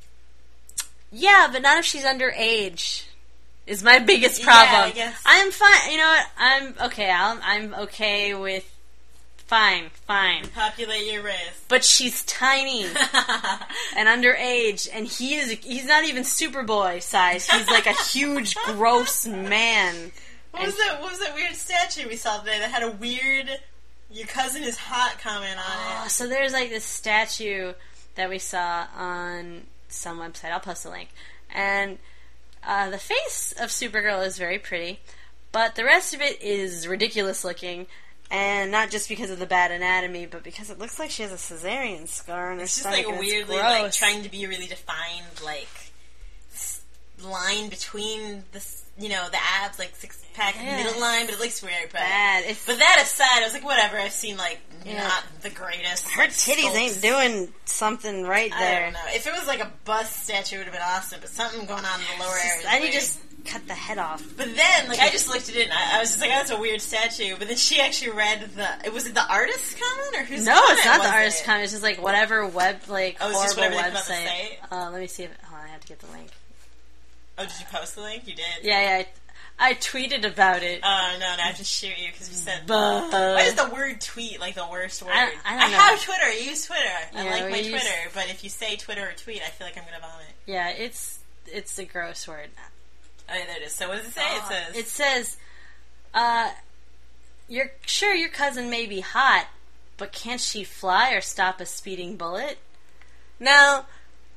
yeah, but not if she's underage. Is my biggest problem. Yeah, I guess. I'm fine. You know what? I'm okay. I'll, I'm okay with fine, fine. Populate your race. But she's tiny and underage, and he is—he's not even Superboy size. He's like a huge, gross man. What was that? What was that weird statue we saw today that had a weird "your cousin is hot" comment on Oh, it? so there's like this statue that we saw on some website. I'll post a link. And uh, the face of Supergirl is very pretty, but the rest of it is ridiculous looking. And not just because of the bad anatomy, but because it looks like she has a cesarean scar on her It's just stomach. like and it's weirdly like gross. trying to be a really defined like s- line between the s- you know the abs, like six pack Yeah. middle line, but it looks weird. But bad. It's, but that aside, I was like, whatever. I've seen like Yeah. not the greatest. her like, titties sculpts. ain't doing something right I there. don't know. If it was like a bust statue, it would have been awesome. But something going on in the lower area. Just, I need to just cut the head off. But then, like, I just looked at it and I, I was just like, oh, that's a weird statue. But then she actually read the. It was it the artist's comment or who's No, comment it's not was the artist it? comment. It's just like whatever web, like Oh, it's just horrible whatever they put on the website. site? Uh, let me see if. Oh, I have to get the link. Oh, did you post the link? You did. Yeah, yeah. I, I tweeted about it. Oh no, no, I have to shoot you because you said. But Why is the word tweet like the worst word? I- I don't know. have Twitter. I use Twitter. I Yeah, like we my use- Twitter, but if you say Twitter or tweet, I feel like I'm gonna vomit. yeah, it's it's a gross word. Oh, yeah, there it is. So what does it say? Uh, it says. It says, uh, "You're sure your cousin may be hot, but can't she fly or stop a speeding bullet?" Now,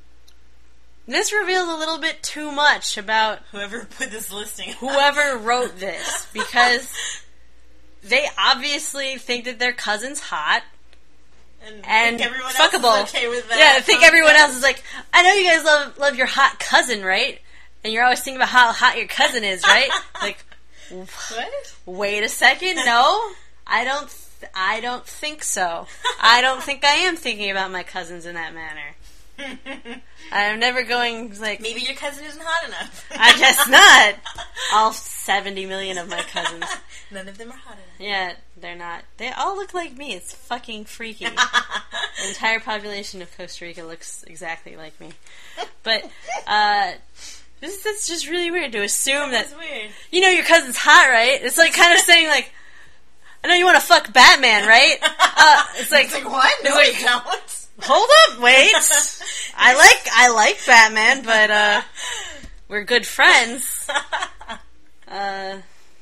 this reveals a little bit too much about Whoever put this listing. whoever wrote this, because they obviously think that their cousin's hot and, and think everyone fuckable. else is okay with that. Yeah, I think everyone concept. else is like, I know you guys love love your hot cousin, right? And you're always thinking about how hot your cousin is, right? Like, What? wait a second, no, I don't. Th- I don't think so. I don't think I am thinking about my cousins in that manner. I'm never going like. Maybe your cousin isn't hot enough. I guess not. All seventy million of my cousins. None of them are hot enough. Yeah, they're not. They all look like me. It's fucking freaky. The entire population of Costa Rica looks exactly like me. But, uh, this, that's just really weird to assume that, That's weird. you know your cousin's hot, right? It's like kind of saying, like, I know you want to fuck Batman, right? Uh, it's like, It's like, what? No, like, I don't. hold up, wait. I like, I like Batman, but, uh, we're good friends. Uh,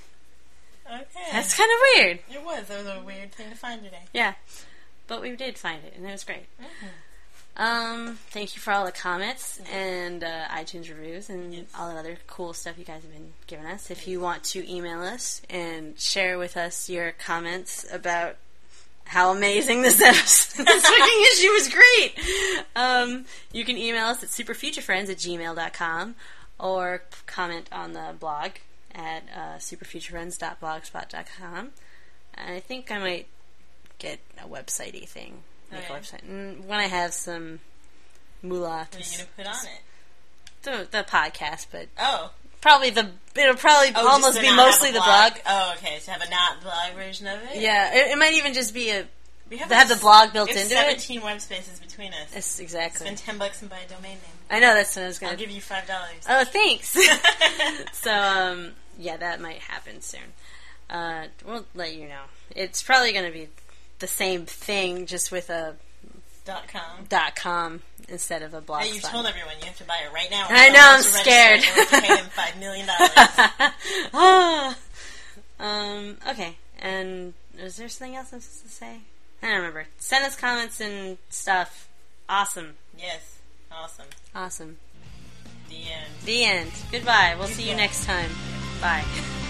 Okay. that's kind of weird. It was. That was a weird thing to find today. Yeah, but we did find it, and it was great. Mm-hmm. Um, thank you for all the comments and uh, iTunes reviews and Yes. all the other cool stuff you guys have been giving us. If you want to email us and share with us your comments about how amazing this episode, this fucking issue was great, um, you can email us at superfuturefriends at gmail dot com or comment on the blog at uh, superfuturefriends dot blogspot dot com. And I think I might get a website-y thing. Make Oh, a yeah? website. And when I have some moolah What to are you s- going to put on it? the, the podcast, but Oh. probably the it'll probably Oh, almost just to be not have mostly a the blog. Oh, okay. To have a not blog version of it? Yeah, it, it might even just be a We have, to have the blog built we have into it. seventeen web spaces between us. It's exactly. Spend ten bucks and buy a domain name. I know that's what I was I'll gonna. give you five dollars. Oh, thanks. So um, yeah, that might happen soon. Uh, we'll let you know. It's probably going to be the same thing, just with a Dot com. Dot com instead of a blog. Hey, you told everyone you have to buy it right now. I know, I'm scared. You have to pay them five million dollars. Oh. Um, okay, and is there something else I was supposed to say? I don't remember. Send us comments and stuff. Awesome. Yes, awesome. Awesome. The end. The end. Goodbye. We'll Goodbye. see you next time. Bye.